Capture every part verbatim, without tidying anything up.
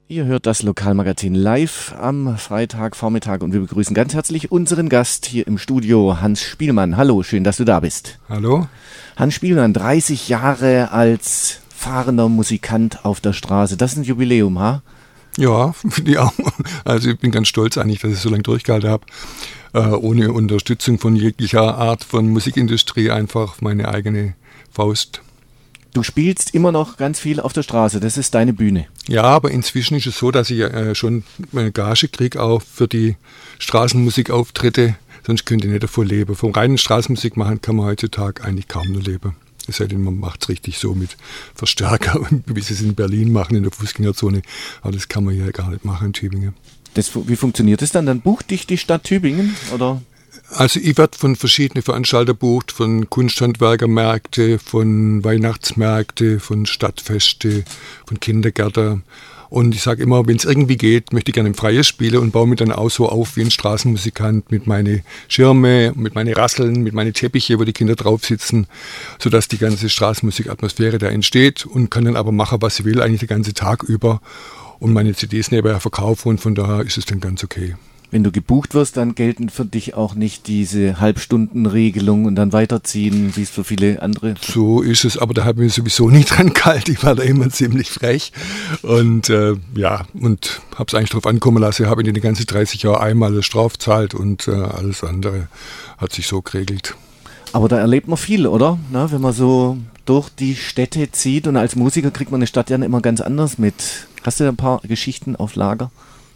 Ihr hört das Lokalmagazin live am Freitagvormittag und wir begrüßen ganz herzlich unseren Gast hier im Studio, Hans Spielmann. Hallo, schön, dass du da bist. Hallo. Hans Spielmann, dreißig Jahre als fahrender Musikant auf der Straße. Das ist ein Jubiläum, ha? Ja, finde ich auch. Also ich bin ganz stolz eigentlich, dass ich so lange durchgehalten habe. Äh, ohne Unterstützung von jeglicher Art von Musikindustrie, einfach meine eigene Faust. Du spielst immer noch ganz viel auf der Straße, das ist deine Bühne. Ja, aber inzwischen ist es so, dass ich äh, schon eine Gage kriege, auch für die Straßenmusikauftritte. Sonst könnte ich nicht davon leben. Vom reinen Straßenmusik machen kann man heutzutage eigentlich kaum nur leben. Es sei denn, man macht es richtig so mit Verstärker, wie sie es in Berlin machen, in der Fußgängerzone. Aber das kann man hier gar nicht machen in Tübingen. Das, wie funktioniert das dann? Dann bucht dich die Stadt Tübingen, oder? Also ich werde von verschiedenen Veranstaltern gebucht, von Kunsthandwerkermärkte, von Weihnachtsmärkte, von Stadtfeste, von Kindergärten. Und ich sage immer, wenn es irgendwie geht, möchte ich gerne im Freien spielen und baue mich dann auch so auf wie ein Straßenmusikant mit meinen Schirme, mit meinen Rasseln, mit meinen Teppiche, wo die Kinder drauf sitzen, sodass die ganze Straßenmusikatmosphäre da entsteht und kann dann aber machen, was ich will, eigentlich den ganzen Tag über und meine C Ds nebenher verkaufen und von daher ist es dann ganz okay. Wenn du gebucht wirst, dann gelten für dich auch nicht diese Halbstundenregelung und dann weiterziehen, wie es für viele andere. So ist es, aber da habe ich sowieso nie dran gehalten. Ich war da immer ziemlich frech und äh, ja, und habe es eigentlich drauf ankommen lassen. Habe in den ganzen dreißig Jahren einmal eine Strafe gezahlt und äh, alles andere hat sich so geregelt. Aber da erlebt man viel, oder? Na, wenn man so durch die Städte zieht und als Musiker kriegt man eine Stadt ja immer ganz anders mit. Hast du da ein paar Geschichten auf Lager?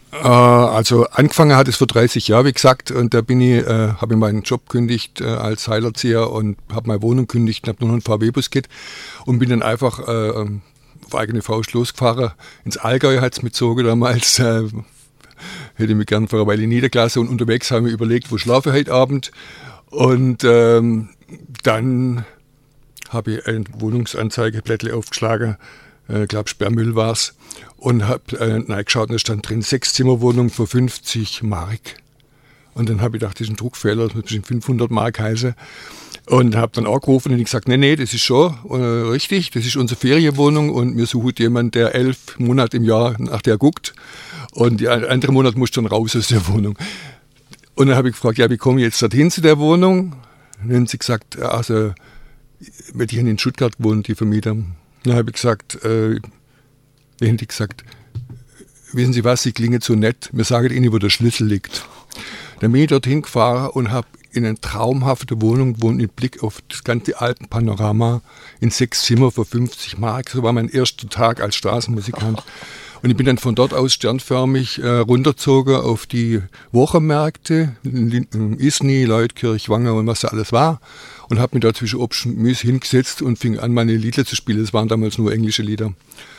Also angefangen hat es vor dreißig Jahren, wie gesagt, und da bin ich, äh, habe ich meinen Job gekündigt äh, als Heilerzieher und habe meine Wohnung gekündigt und habe nur noch einen V W-Bus gehabt und bin dann einfach äh, auf eigene Faust losgefahren. Ins Allgäu hat es mitgezogen damals, äh, hätte ich mich gern für eine Weile niedergelassen und unterwegs habe ich mir überlegt, wo schlafe ich heute Abend und ähm, dann habe ich eine Wohnungsanzeigeblättle aufgeschlagen, ich äh, glaube Sperrmüll war es, und habe äh, reingeschaut und da stand drin, Sechszimmerwohnung für fünfzig Mark. Und dann habe ich gedacht, das ist ein Druckfehler, das muss bestimmt fünfhundert Mark heißen. Und habe dann angerufen und ich gesagt, nee, nee, das ist schon äh, richtig, das ist unsere Ferienwohnung und mir sucht jemand, der elf Monate im Jahr nach der guckt. Und die andere Monat muss dann raus aus der Wohnung. Und dann habe ich gefragt, ja, wie komme ich jetzt dorthin zu der Wohnung? Und dann haben sie gesagt, also, weil die haben in Stuttgart gewohnt, die Vermieter. Dann habe ich gesagt, äh, dann hätte ich gesagt, wissen Sie was, Sie klingen so nett, mir sagen Ihnen, wo der Schlüssel liegt. Dann bin ich dorthin gefahren und habe in einer traumhaften Wohnung gewohnt, mit Blick auf das ganze Alpenpanorama, in sechs Zimmer für fünfzig Mark. So war mein erster Tag als Straßenmusikant. Und ich bin dann von dort aus sternförmig äh, runtergezogen auf die Wochenmärkte, in Isny, Leutkirch, Wangen und was da alles war. Und habe mich da zwischen Obst und Gemüse hingesetzt und fing an, meine Lieder zu spielen. Das waren damals nur englische Lieder.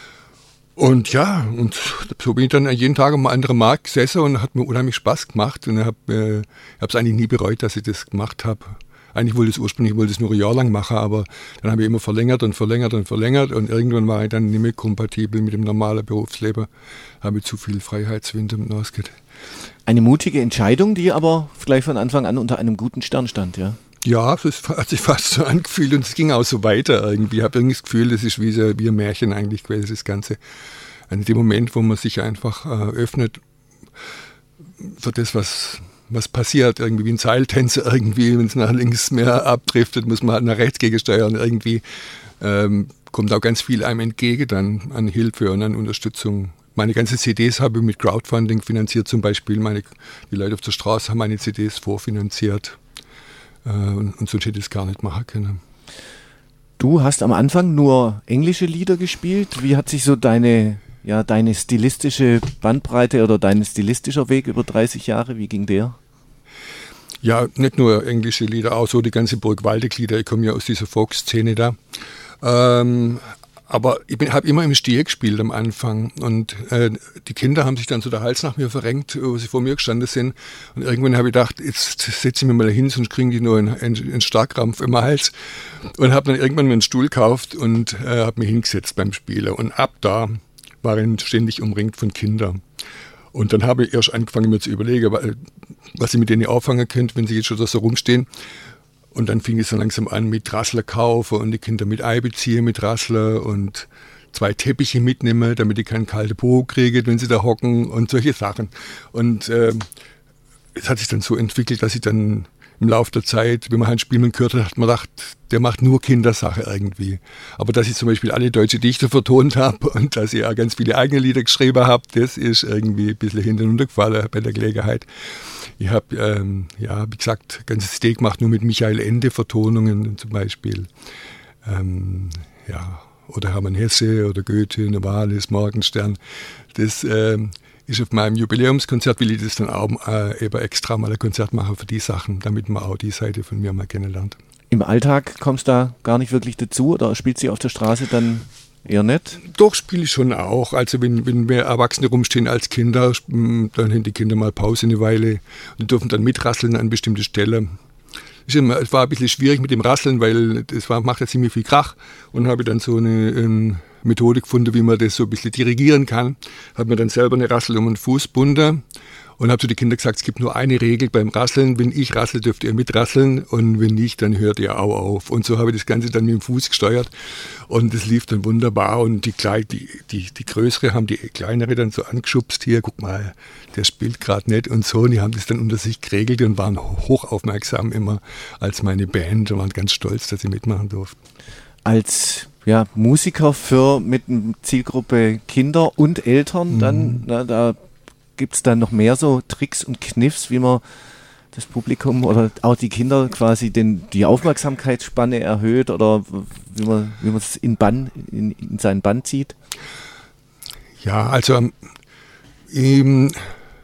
Und ja, und so bin ich dann jeden Tag am anderen Markt gesessen und hat mir unheimlich Spaß gemacht. Und ich habe es äh, eigentlich nie bereut, dass ich das gemacht habe. Eigentlich wollte ich es ursprünglich wollte ich es nur ein Jahr lang machen, aber dann habe ich immer verlängert und verlängert und verlängert. Und irgendwann war ich dann nicht mehr kompatibel mit dem normalen Berufsleben. Habe ich zu viel Freiheitswind im Ausgeht. Eine mutige Entscheidung, die aber gleich von Anfang an unter einem guten Stern stand, ja? Ja, das hat sich fast so angefühlt und es ging auch so weiter irgendwie. Ich habe irgendwie das Gefühl, das ist wie, so, wie ein Märchen eigentlich gewesen, das Ganze. In dem Moment, wo man sich einfach äh, öffnet für das, was, was passiert, irgendwie wie ein Seiltänzer irgendwie, wenn es nach links mehr abdriftet, muss man halt nach rechts gegensteuern. Irgendwie ähm, kommt auch ganz viel einem entgegen dann an Hilfe und an Unterstützung. Meine ganzen C Ds habe ich mit Crowdfunding finanziert, zum Beispiel. Meine, die Leute auf der Straße haben meine C Ds vorfinanziert. Und, und sonst hätte ich es gar nicht machen können. Du hast am Anfang nur englische Lieder gespielt. Wie hat sich so deine, ja, deine stilistische Bandbreite oder dein stilistischer Weg über dreißig Jahre, wie ging der? Ja, nicht nur englische Lieder, auch so die ganze Burg Waldeck-Lieder. Ich komme ja aus dieser Folk-Szene da. Ähm, Aber ich habe immer im Stier gespielt am Anfang und äh, die Kinder haben sich dann so der Hals nach mir verrenkt, wo sie vor mir gestanden sind. Und irgendwann habe ich gedacht, jetzt setze ich mich mal hin, sonst kriegen die nur einen, einen Starkkrampf im Hals. Und habe dann irgendwann mir einen Stuhl gekauft und äh, habe mich hingesetzt beim Spielen. Und ab da war ich ständig umringt von Kindern. Und dann habe ich erst angefangen, mir zu überlegen, was ich mit denen auffangen könnte, wenn sie jetzt schon da so rumstehen. Und dann fing es dann langsam an mit Rassler kaufen und die Kinder mit einbeziehen mit Rassler und zwei Teppiche mitnehme, damit die keinen kalten Po kriegen, wenn sie da hocken und solche Sachen. Und äh, es hat sich dann so entwickelt, dass ich dann im Laufe der Zeit, wenn man ein Spielmann gehört hat, hat man gedacht, der macht nur Kindersache irgendwie. Aber dass ich zum Beispiel alle deutsche Dichter vertont habe und dass ich auch ganz viele eigene Lieder geschrieben habe, das ist irgendwie ein bisschen hinterhergefallen bei der Gelegenheit. Ich habe, ähm, ja, wie gesagt, ganzes Steak gemacht, nur mit Michael Ende Vertonungen zum Beispiel. Ähm, ja, oder Hermann Hesse oder Goethe, Novalis, Morgenstern. Das ähm, ist auf meinem Jubiläumskonzert, will ich das dann auch äh, eben extra mal ein Konzert machen für die Sachen, damit man auch die Seite von mir mal kennenlernt. Im Alltag kommst du da gar nicht wirklich dazu oder spielst du auf der Straße dann eher nicht? Doch, spiele ich schon auch. Also wenn, wenn mehr Erwachsene rumstehen als Kinder, dann haben die Kinder mal Pause eine Weile und dürfen dann mitrasseln an bestimmte Stellen. Es war ein bisschen schwierig mit dem Rasseln, weil das war, macht ja ziemlich viel Krach und habe dann so eine, eine Methode gefunden, wie man das so ein bisschen dirigieren kann. Habe mir dann selber eine Rassel um den Fuß gebunden und habe zu den Kindern gesagt, es gibt nur eine Regel beim Rasseln. Wenn ich rassle, dürft ihr mitrasseln und wenn nicht, dann hört ihr auch auf. Und so habe ich das Ganze dann mit dem Fuß gesteuert und das lief dann wunderbar. Und die, die, die, die Größere haben die Kleinere dann so angeschubst, hier, guck mal, der spielt gerade nicht und so. Und die haben das dann unter sich geregelt und waren hochaufmerksam immer als meine Band und waren ganz stolz, dass sie mitmachen durften. Als ja, Musiker für mit einer Zielgruppe Kinder und Eltern, dann mhm. na, da gibt es dann noch mehr so Tricks und Kniffs, wie man das Publikum oder auch die Kinder quasi den, die Aufmerksamkeitsspanne erhöht oder wie man wie man es in, Bann, in, in seinen Bann zieht? Ja, also ähm,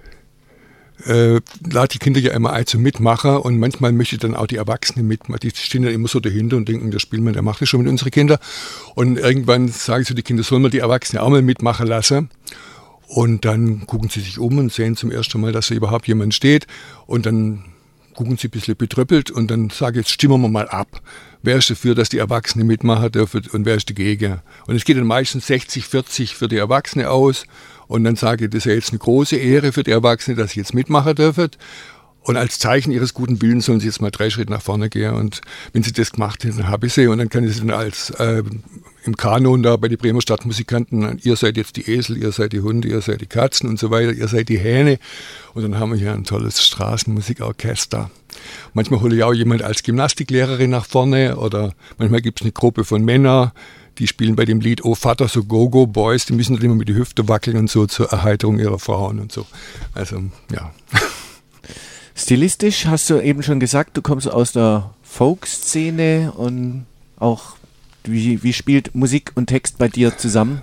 äh, lade die Kinder ja immer ein zum Mitmachen und manchmal möchte ich dann auch die Erwachsenen mitmachen. Die stehen ja immer so dahinter und denken, der Spielmann, der macht das schon mit unseren Kindern. Und irgendwann sage ich zu den Kindern, sollen wir die Erwachsenen auch mal mitmachen lassen? Und dann gucken sie sich um und sehen zum ersten Mal, dass da überhaupt jemand steht. Und dann gucken sie ein bisschen betröppelt und dann sage ich, jetzt stimmen wir mal ab. Wer ist dafür, dass die Erwachsenen mitmachen dürfen und wer ist dagegen? Und es geht dann meistens sechzig vierzig für die Erwachsenen aus. Und dann sage ich, das ist ja jetzt eine große Ehre für die Erwachsenen, dass sie jetzt mitmachen dürfen. Und als Zeichen ihres guten Willens sollen sie jetzt mal drei Schritte nach vorne gehen. Und wenn sie das gemacht haben, dann habe ich sie. Und dann kann ich sie dann als äh, im Kanon da bei den Bremer Stadtmusikanten, ihr seid jetzt die Esel, ihr seid die Hunde, ihr seid die Katzen und so weiter, ihr seid die Hähne. Und dann haben wir hier ein tolles Straßenmusikorchester. Manchmal hole ich auch jemand als Gymnastiklehrerin nach vorne oder manchmal gibt es eine Gruppe von Männern, die spielen bei dem Lied Oh Vater, so Go-Go Boys, die müssen dann immer mit die Hüfte wackeln und so zur Erheiterung ihrer Frauen und so. Also, ja. Stilistisch hast du eben schon gesagt, du kommst aus der Folk-Szene und auch, wie, wie spielt Musik und Text bei dir zusammen?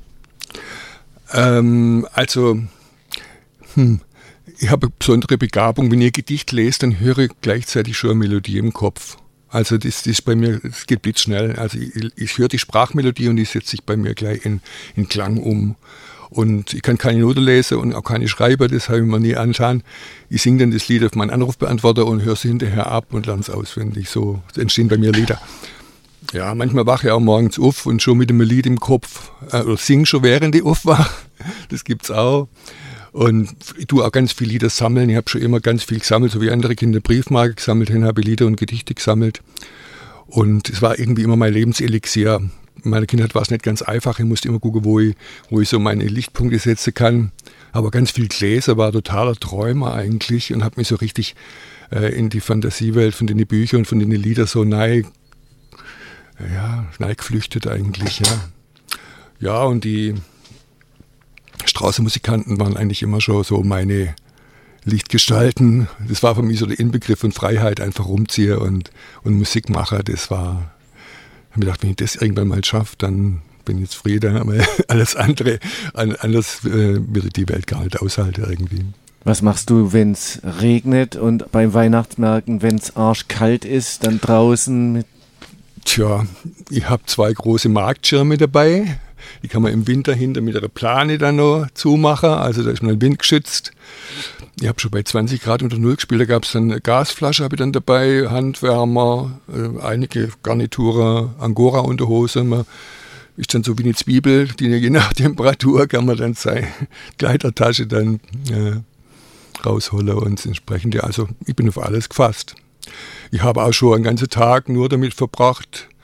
Ähm, also, hm, ich habe eine besondere Begabung, wenn ich ein Gedicht lese, dann höre ich gleichzeitig schon eine Melodie im Kopf. Also das, das ist bei mir, das geht blitzschnell. Also ich, ich höre die Sprachmelodie und die setzt sich bei mir gleich in, in Klang um. Und ich kann keine Noten lesen und auch keine schreiben, das habe ich mir nie angetan. Ich singe dann das Lied auf meinen Anrufbeantworter und höre es hinterher ab und lerne es auswendig. So entstehen bei mir Lieder. Ja, manchmal wache ich auch morgens auf und schon mit einem Lied im Kopf, äh, oder singe schon während ich aufwache. Das gibt's auch. Und ich tue auch ganz viele Lieder sammeln. Ich habe schon immer ganz viel gesammelt, so wie andere Kinder Briefmarken gesammelt haben, habe ich Lieder und Gedichte gesammelt. Und es war irgendwie immer mein Lebenselixier. In meiner Kindheit war es nicht ganz einfach. Ich musste immer gucken, wo ich, wo ich so meine Lichtpunkte setzen kann. Aber ganz viel Gläser, war totaler Träumer eigentlich und habe mich so richtig äh, in die Fantasiewelt von den Büchern und von den Liedern so nahe, ja, nahe geflüchtet eigentlich. Ja, ja und die Straßenmusikanten waren eigentlich immer schon so meine Lichtgestalten. Das war für mich so der Inbegriff von Freiheit, einfach rumziehen und, und Musik machen. Das war, ich habe mir gedacht, wenn ich das irgendwann mal schaffe, dann bin ich jetzt zufrieden. Aber alles andere, anders äh, würde die Welt gar nicht aushalten irgendwie. Was machst du, wenn es regnet und beim Weihnachtsmärkten, wenn es arschkalt ist, dann draußen mit? Tja, ich habe zwei große Marktschirme dabei. Die kann man im Winter hinter mit einer Plane dann noch zumachen, also da ist man windgeschützt. Ich habe schon bei zwanzig Grad unter Null gespielt, da gab es dann eine Gasflasche, habe ich dann dabei, Handwärmer, äh, einige Garnituren, Angora-Unterhose. Man ist dann so wie eine Zwiebel, die je nach Temperatur kann man dann seine Kleidertasche dann äh, rausholen und entsprechend, also ich bin auf alles gefasst. Ich habe auch schon einen ganzen Tag nur damit verbracht,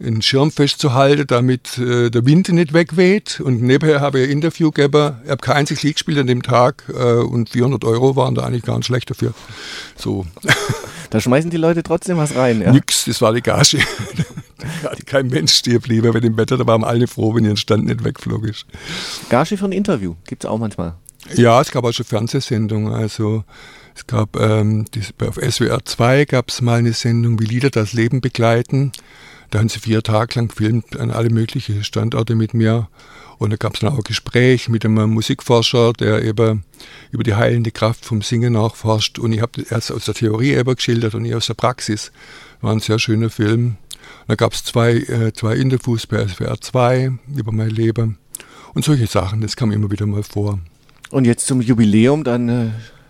einen Schirm festzuhalten, damit äh, der Wind nicht wegweht. Und nebenher habe ich ein Interview gegeben. Ich habe kein einziges Lied gespielt an dem Tag äh, und vierhundert Euro waren da eigentlich gar nicht schlecht dafür. So. Da schmeißen die Leute trotzdem was rein, ja? Nix, das war die Gage. Da hat kein Mensch stehen geblieben bei dem Wetter. Da waren alle froh, wenn ihr Stand nicht wegflog ist. Gage für ein Interview gibt es auch manchmal. Ja, es gab auch schon Fernsehsendungen. Also es gab ähm, die, auf S W R zwei gab es mal eine Sendung, wie Lieder das Leben begleiten. Da haben sie vier Tage lang gefilmt an alle möglichen Standorte mit mir. Und da gab es dann auch ein Gespräch mit einem Musikforscher, der eben über die heilende Kraft vom Singen nachforscht. Und ich habe das erst aus der Theorie eben geschildert und ich aus der Praxis. War ein sehr schöner Film. Und da gab es zwei, äh, zwei Interviews bei S W R zwei über mein Leben. Und solche Sachen, das kam immer wieder mal vor. Und jetzt zum Jubiläum, dann äh,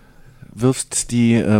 wirfst die äh,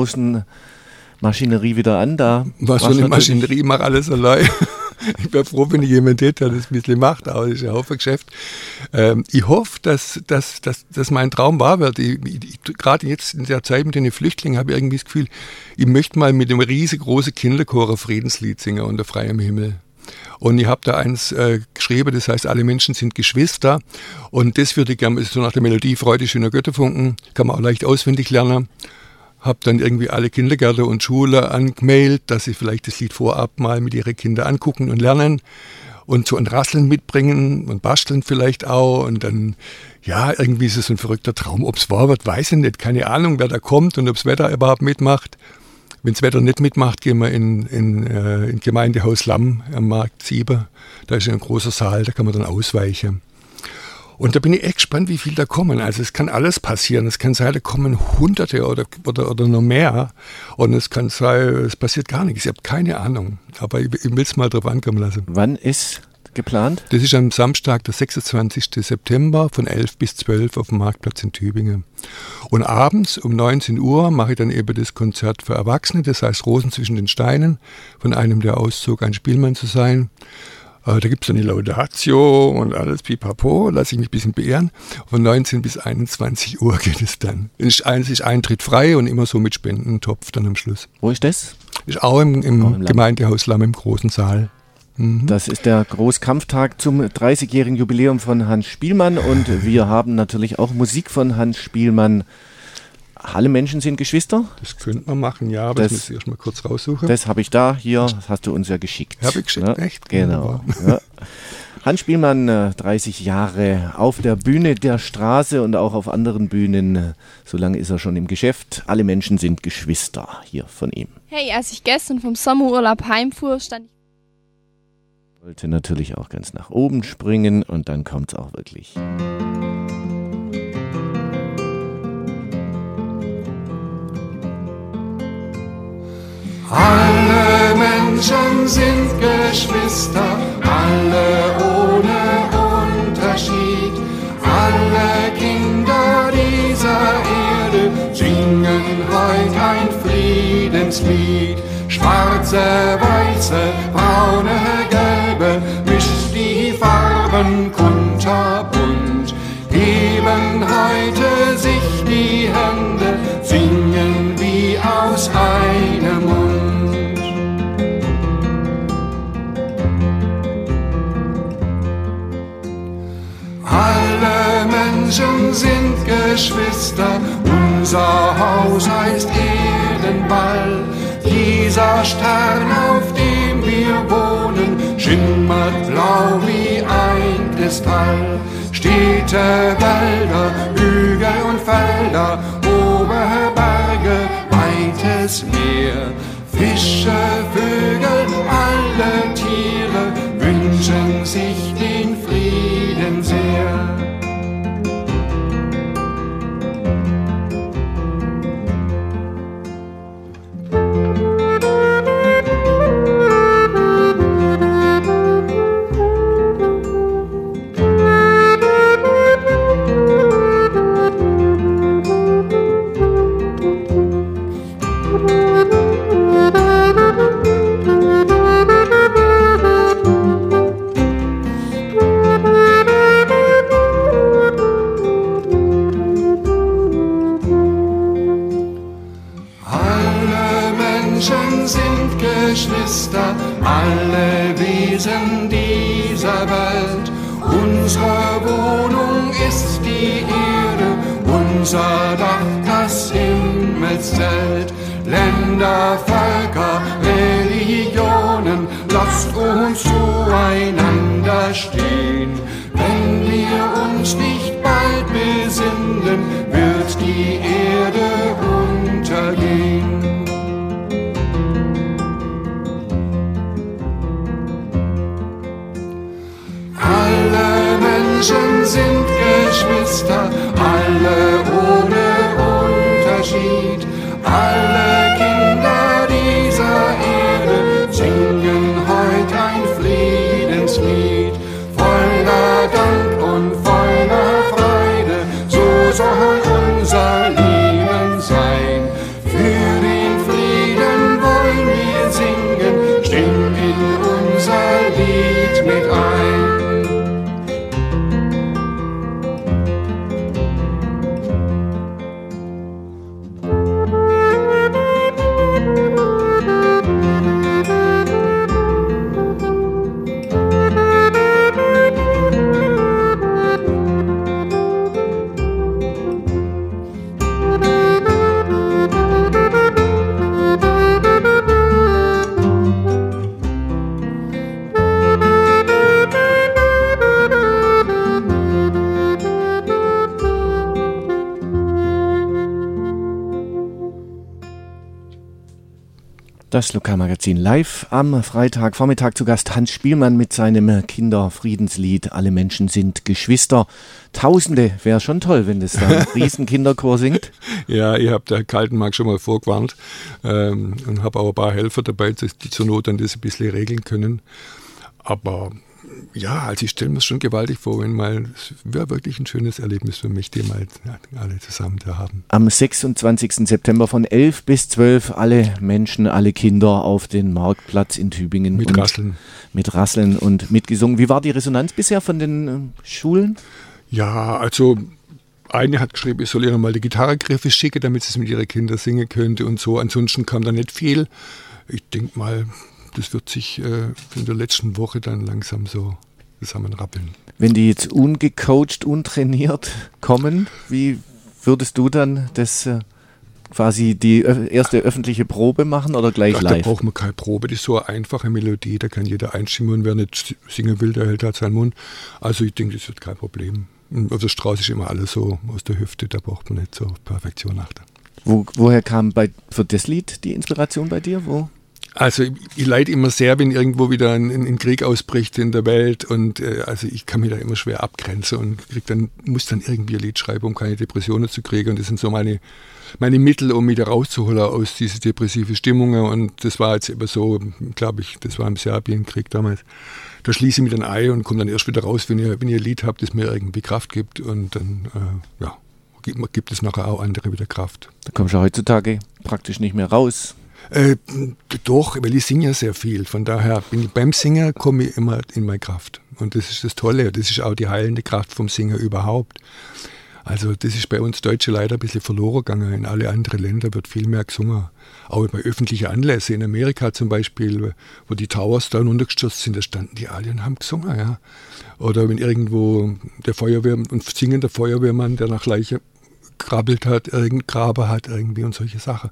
Promotion-Maschinerie wieder an. Da Was für eine Maschinerie, ich mache alles allein. Ich wäre froh, wenn ich jemanden hätte, der das ein bisschen macht, aber das ist ein Haufen Geschäft. Ähm, ich hoffe, dass, dass, dass, dass mein Traum wahr wird. Ich, ich, Gerade jetzt in der Zeit mit den Flüchtlingen habe ich irgendwie das Gefühl, ich möchte mal mit einem riesengroßen Kinderchor ein Friedenslied singen unter freiem Himmel. Und ich habe da eins äh, geschrieben, das heißt, alle Menschen sind Geschwister. Und das würde ich gerne, so nach der Melodie Freude schöner Götterfunken, kann man auch leicht auswendig lernen. Habe dann irgendwie alle Kindergärten und Schulen angemeldet, dass sie vielleicht das Lied vorab mal mit ihren Kindern angucken und lernen und so ein Rasseln mitbringen und basteln vielleicht auch. Und dann, ja, irgendwie ist es so ein verrückter Traum. Ob es wahr wird, weiß ich nicht. Keine Ahnung, wer da kommt und ob das Wetter überhaupt mitmacht. Wenn das Wetter nicht mitmacht, gehen wir in, in, äh, in Gemeindehaus Lamm am Markt sieben. Da ist ein großer Saal, da kann man dann ausweichen. Und da bin ich echt gespannt, wie viel da kommen. Also es kann alles passieren. Es kann sein, da kommen Hunderte oder, oder, oder noch mehr. Und es kann sein, es passiert gar nichts. Ich habe keine Ahnung. Aber ich, ich will es mal drauf ankommen lassen. Wann ist geplant? Das ist am Samstag, der sechsundzwanzigsten September von elf bis zwölf auf dem Marktplatz in Tübingen. Und abends um neunzehn Uhr mache ich dann eben das Konzert für Erwachsene, das heißt Rosen zwischen den Steinen, von einem, der auszog, ein Spielmann zu sein. Äh, da gibt es dann die Laudatio und alles pipapo, lasse ich mich ein bisschen beehren. Von neunzehn bis einundzwanzig Uhr geht es dann. Es ist Eintritt frei und immer so mit Spendentopf dann am Schluss. Wo ist das? Ist auch im, im, auch im Gemeindehaus Lamm im großen Saal. Mhm. Das ist der Großkampftag zum dreißigjährigen Jubiläum von Hans Spielmann und wir haben natürlich auch Musik von Hans Spielmann. Alle Menschen sind Geschwister? Das könnte man machen, ja, aber das, das muss ich erst mal kurz raussuchen. Das habe ich da, hier, das hast du uns ja geschickt. Habe ich geschickt, ja, echt? Genau. Ja. Hans Spielmann, dreißig Jahre auf der Bühne der Straße und auch auf anderen Bühnen. So lange ist er schon im Geschäft. Alle Menschen sind Geschwister hier von ihm. Hey, als ich gestern vom Sommerurlaub heimfuhr, stand ich... Wollte natürlich auch ganz nach oben springen und dann kommt es auch wirklich. Alle Menschen sind Geschwister, alle ohne Unterschied. Alle Kinder dieser Erde singen heut ein Friedenslied. Schwarze, weiße, braune, gelbe, mischt die Farben kunterbunt. Heben heute sich die Hände, singen wie aus einem Mund. Alle Menschen sind Geschwister, unser Haus heißt Erdenball. Dieser Stern, auf dem wir wohnen, schimmert blau wie ein Kristall. Städte, Wälder, Hügel und Felder, hohe Berge, weites Meer. Fische, Vögel, alle Tiere wünschen sich den Frieden sehr. Alle Wesen dieser Welt. Unsere Wohnung ist die Erde, unser Dach das Himmelszelt. Länder, Völker, Religionen, lasst uns zueinander stehen. Wenn wir uns nicht bald besinnen, wird die Erde untergehen. Alle Menschen sind Geschwister, alle ohne Unterschied. Alle Kinder dieser Erde singen heut ein Friedenslied. Voller Dank und voller Freude, so soll unser Leben sein. Für den Frieden wollen wir singen, stimmt in unser Lied mit ein. Das Lokalmagazin live am Freitagvormittag, zu Gast Hans Spielmann mit seinem Kinderfriedenslied Alle Menschen sind Geschwister. Tausende, wäre schon toll, wenn das da ein Riesenkinderchor singt. Ja, ich habe der Kaltenmark schon mal vorgewarnt ähm, und habe auch ein paar Helfer dabei, die zur Not dann das ein bisschen regeln können. Aber ja, also ich stelle mir es schon gewaltig vor, wenn mal, es wäre wirklich ein schönes Erlebnis für mich, die mal ja, alle zusammen da haben. Am sechsundzwanzigsten September von elf bis zwölf alle Menschen, alle Kinder auf den Marktplatz in Tübingen. Mit Rasseln. Mit Rasseln und mitgesungen. Wie war die Resonanz bisher von den äh, Schulen? Ja, also eine hat geschrieben, ich soll ihr mal die Gitarrengriffe schicken, damit sie es mit ihren Kindern singen könnte und so. Ansonsten kam da nicht viel. Ich denke mal, das wird sich äh, in der letzten Woche dann langsam so zusammenrappeln. Wenn die jetzt ungecoacht, untrainiert kommen, wie würdest du dann das äh, quasi die ö- erste öffentliche Probe machen oder gleich Ach, live? Da braucht man keine Probe, das ist so eine einfache Melodie, da kann jeder einstimmen und wer nicht singen will, der hält halt seinen Mund. Also ich denke, das wird kein Problem. Auf der Straße ist immer alles so aus der Hüfte, da braucht man nicht so auf Perfektion achten. Wo, woher kam bei, für das Lied die Inspiration bei dir? Wo? Also ich, ich leide immer sehr, wenn irgendwo wieder ein, ein Krieg ausbricht in der Welt und äh, also ich kann mich da immer schwer abgrenzen und krieg dann, muss dann irgendwie ein Lied schreiben, um keine Depressionen zu kriegen und das sind so meine, meine Mittel, um mich da rauszuholen aus diese depressive Stimmungen und das war jetzt immer so, glaube ich, das war im Serbienkrieg damals, da schließe ich mich dann ein und komme dann erst wieder raus, wenn ihr, wenn ihr ein Lied habt, das mir irgendwie Kraft gibt und dann, äh, ja, gibt, gibt es nachher auch andere wieder Kraft. Da kommst du heutzutage praktisch nicht mehr raus. Äh, doch, weil ich singe ja sehr viel. Von daher bin ich beim Singen komme ich immer in meine Kraft. Und das ist das Tolle. Das ist auch die heilende Kraft vom Singen überhaupt. Also das ist bei uns Deutsche leider ein bisschen verloren gegangen. In alle anderen Länder wird viel mehr gesungen. Auch bei öffentlichen Anlässen. In Amerika zum Beispiel, wo die Towers da runtergestürzt sind, da standen die alle und haben gesungen. Ja. Oder wenn irgendwo der Feuerwehrmann, ein singender Feuerwehrmann, der nach Leiche krabbelt hat, irgendeinen Graber hat irgendwie und solche Sachen.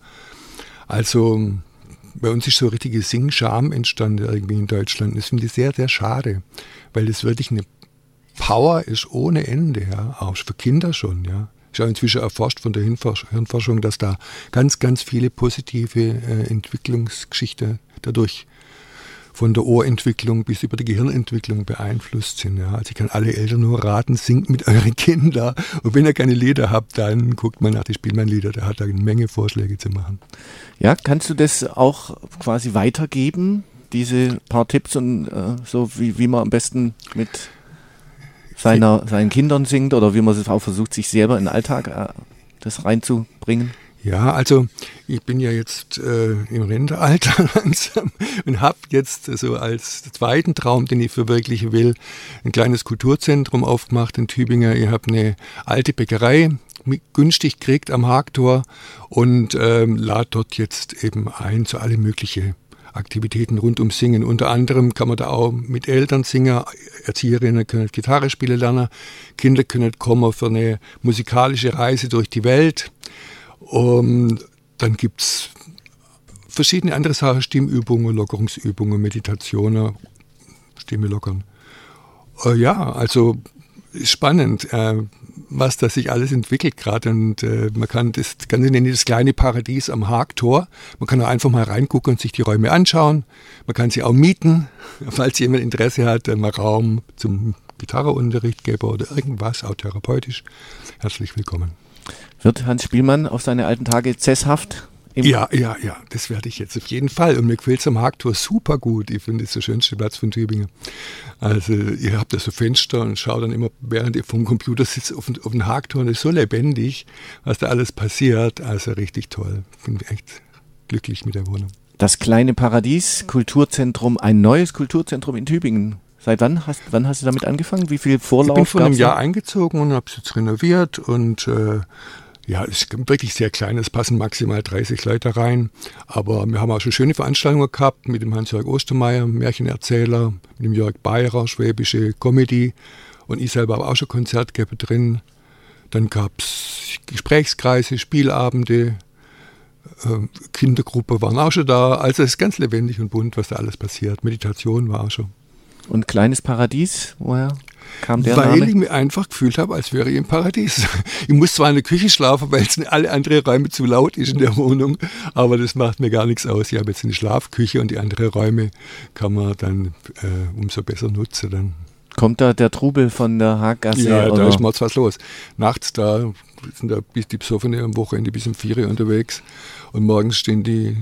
Also bei uns ist so eine richtige Singscham entstanden irgendwie in Deutschland. Das finde ich sehr, sehr schade, weil das wirklich eine Power ist ohne Ende, ja, auch für Kinder schon, ja. Ist auch inzwischen erforscht von der Hirnforschung, dass da ganz, ganz viele positive äh, Entwicklungsgeschichten dadurch von der Ohrentwicklung bis über die Gehirnentwicklung beeinflusst sind. Ja. Also ich kann alle Eltern nur raten, singt mit euren Kindern. Und wenn ihr keine Lieder habt, dann guckt mal nach die Spielmann-Lieder. Der hat da eine Menge Vorschläge zu machen. Ja, kannst du das auch quasi weitergeben, diese paar Tipps und äh, so, wie, wie man am besten mit seiner, seinen Kindern singt oder wie man es auch versucht, sich selber in den Alltag äh, das reinzubringen? Ja, also ich bin ja jetzt äh, im Rentenalter langsam und habe jetzt so also als zweiten Traum, den ich verwirklichen will, ein kleines Kulturzentrum aufgemacht in Tübingen. Ich habe eine alte Bäckerei günstig gekriegt am Haagtor und ähm, lade dort jetzt eben ein zu alle möglichen Aktivitäten rund ums Singen. Unter anderem kann man da auch mit Eltern singen, Erzieherinnen können Gitarre spielen lernen, Kinder können kommen für eine musikalische Reise durch die Welt. Und dann gibt es verschiedene andere Sachen, Stimmübungen, Lockerungsübungen, Meditationen, Stimme lockern. Äh, ja, also ist spannend, äh, was da sich alles entwickelt gerade. Und äh, man kann das Ganze nennen, das kleine Paradies am Haagtor. Man kann auch einfach mal reingucken und sich die Räume anschauen. Man kann sie auch mieten, falls jemand Interesse hat, mal Raum zum Gitarreunterricht geben oder irgendwas, auch therapeutisch. Herzlich willkommen. Wird Hans Spielmann auf seine alten Tage sesshaft? Ja, ja, ja, das werde ich jetzt auf jeden Fall. Und mir gefällt es am Haagtor super gut. Ich finde, es ist der schönste Platz von Tübingen. Also ihr habt da so Fenster und schaut dann immer, während ihr vom Computer sitzt, auf den, auf den Haagtor. Und es ist so lebendig, was da alles passiert. Also richtig toll. Ich bin echt glücklich mit der Wohnung. Das kleine Paradies, Kulturzentrum, ein neues Kulturzentrum in Tübingen. Seit wann hast, wann hast du damit angefangen? Wie viel Vorlauf gab's? Ich bin vor einem Jahr da? eingezogen und habe es jetzt renoviert und äh, ja, es ist wirklich sehr klein, es passen maximal dreißig Leute rein, aber wir haben auch schon schöne Veranstaltungen gehabt mit dem Hans-Jörg Ostermeier, Märchenerzähler, mit dem Jörg Bayerer, schwäbische Comedy und ich selber habe auch schon Konzert gegeben drin. Dann gab es Gesprächskreise, Spielabende, äh, Kindergruppe waren auch schon da, also es ist ganz lebendig und bunt, was da alles passiert. Meditation war auch schon. Und kleines Paradies, woher kam der Weil Name? ich mich einfach gefühlt habe, als wäre ich im Paradies. Ich muss zwar in der Küche schlafen, weil es in alle anderen Räume zu laut ist in der Wohnung, aber das macht mir gar nichts aus. Ich habe jetzt eine Schlafküche und die anderen Räume kann man dann äh, umso besser nutzen. Dann. Kommt da der Trubel von der Haaggasse? Ja, oder? da ist mal was los. Nachts da sind da bis die Besoffene am Wochenende bis um vier Uhr unterwegs und morgens stehen die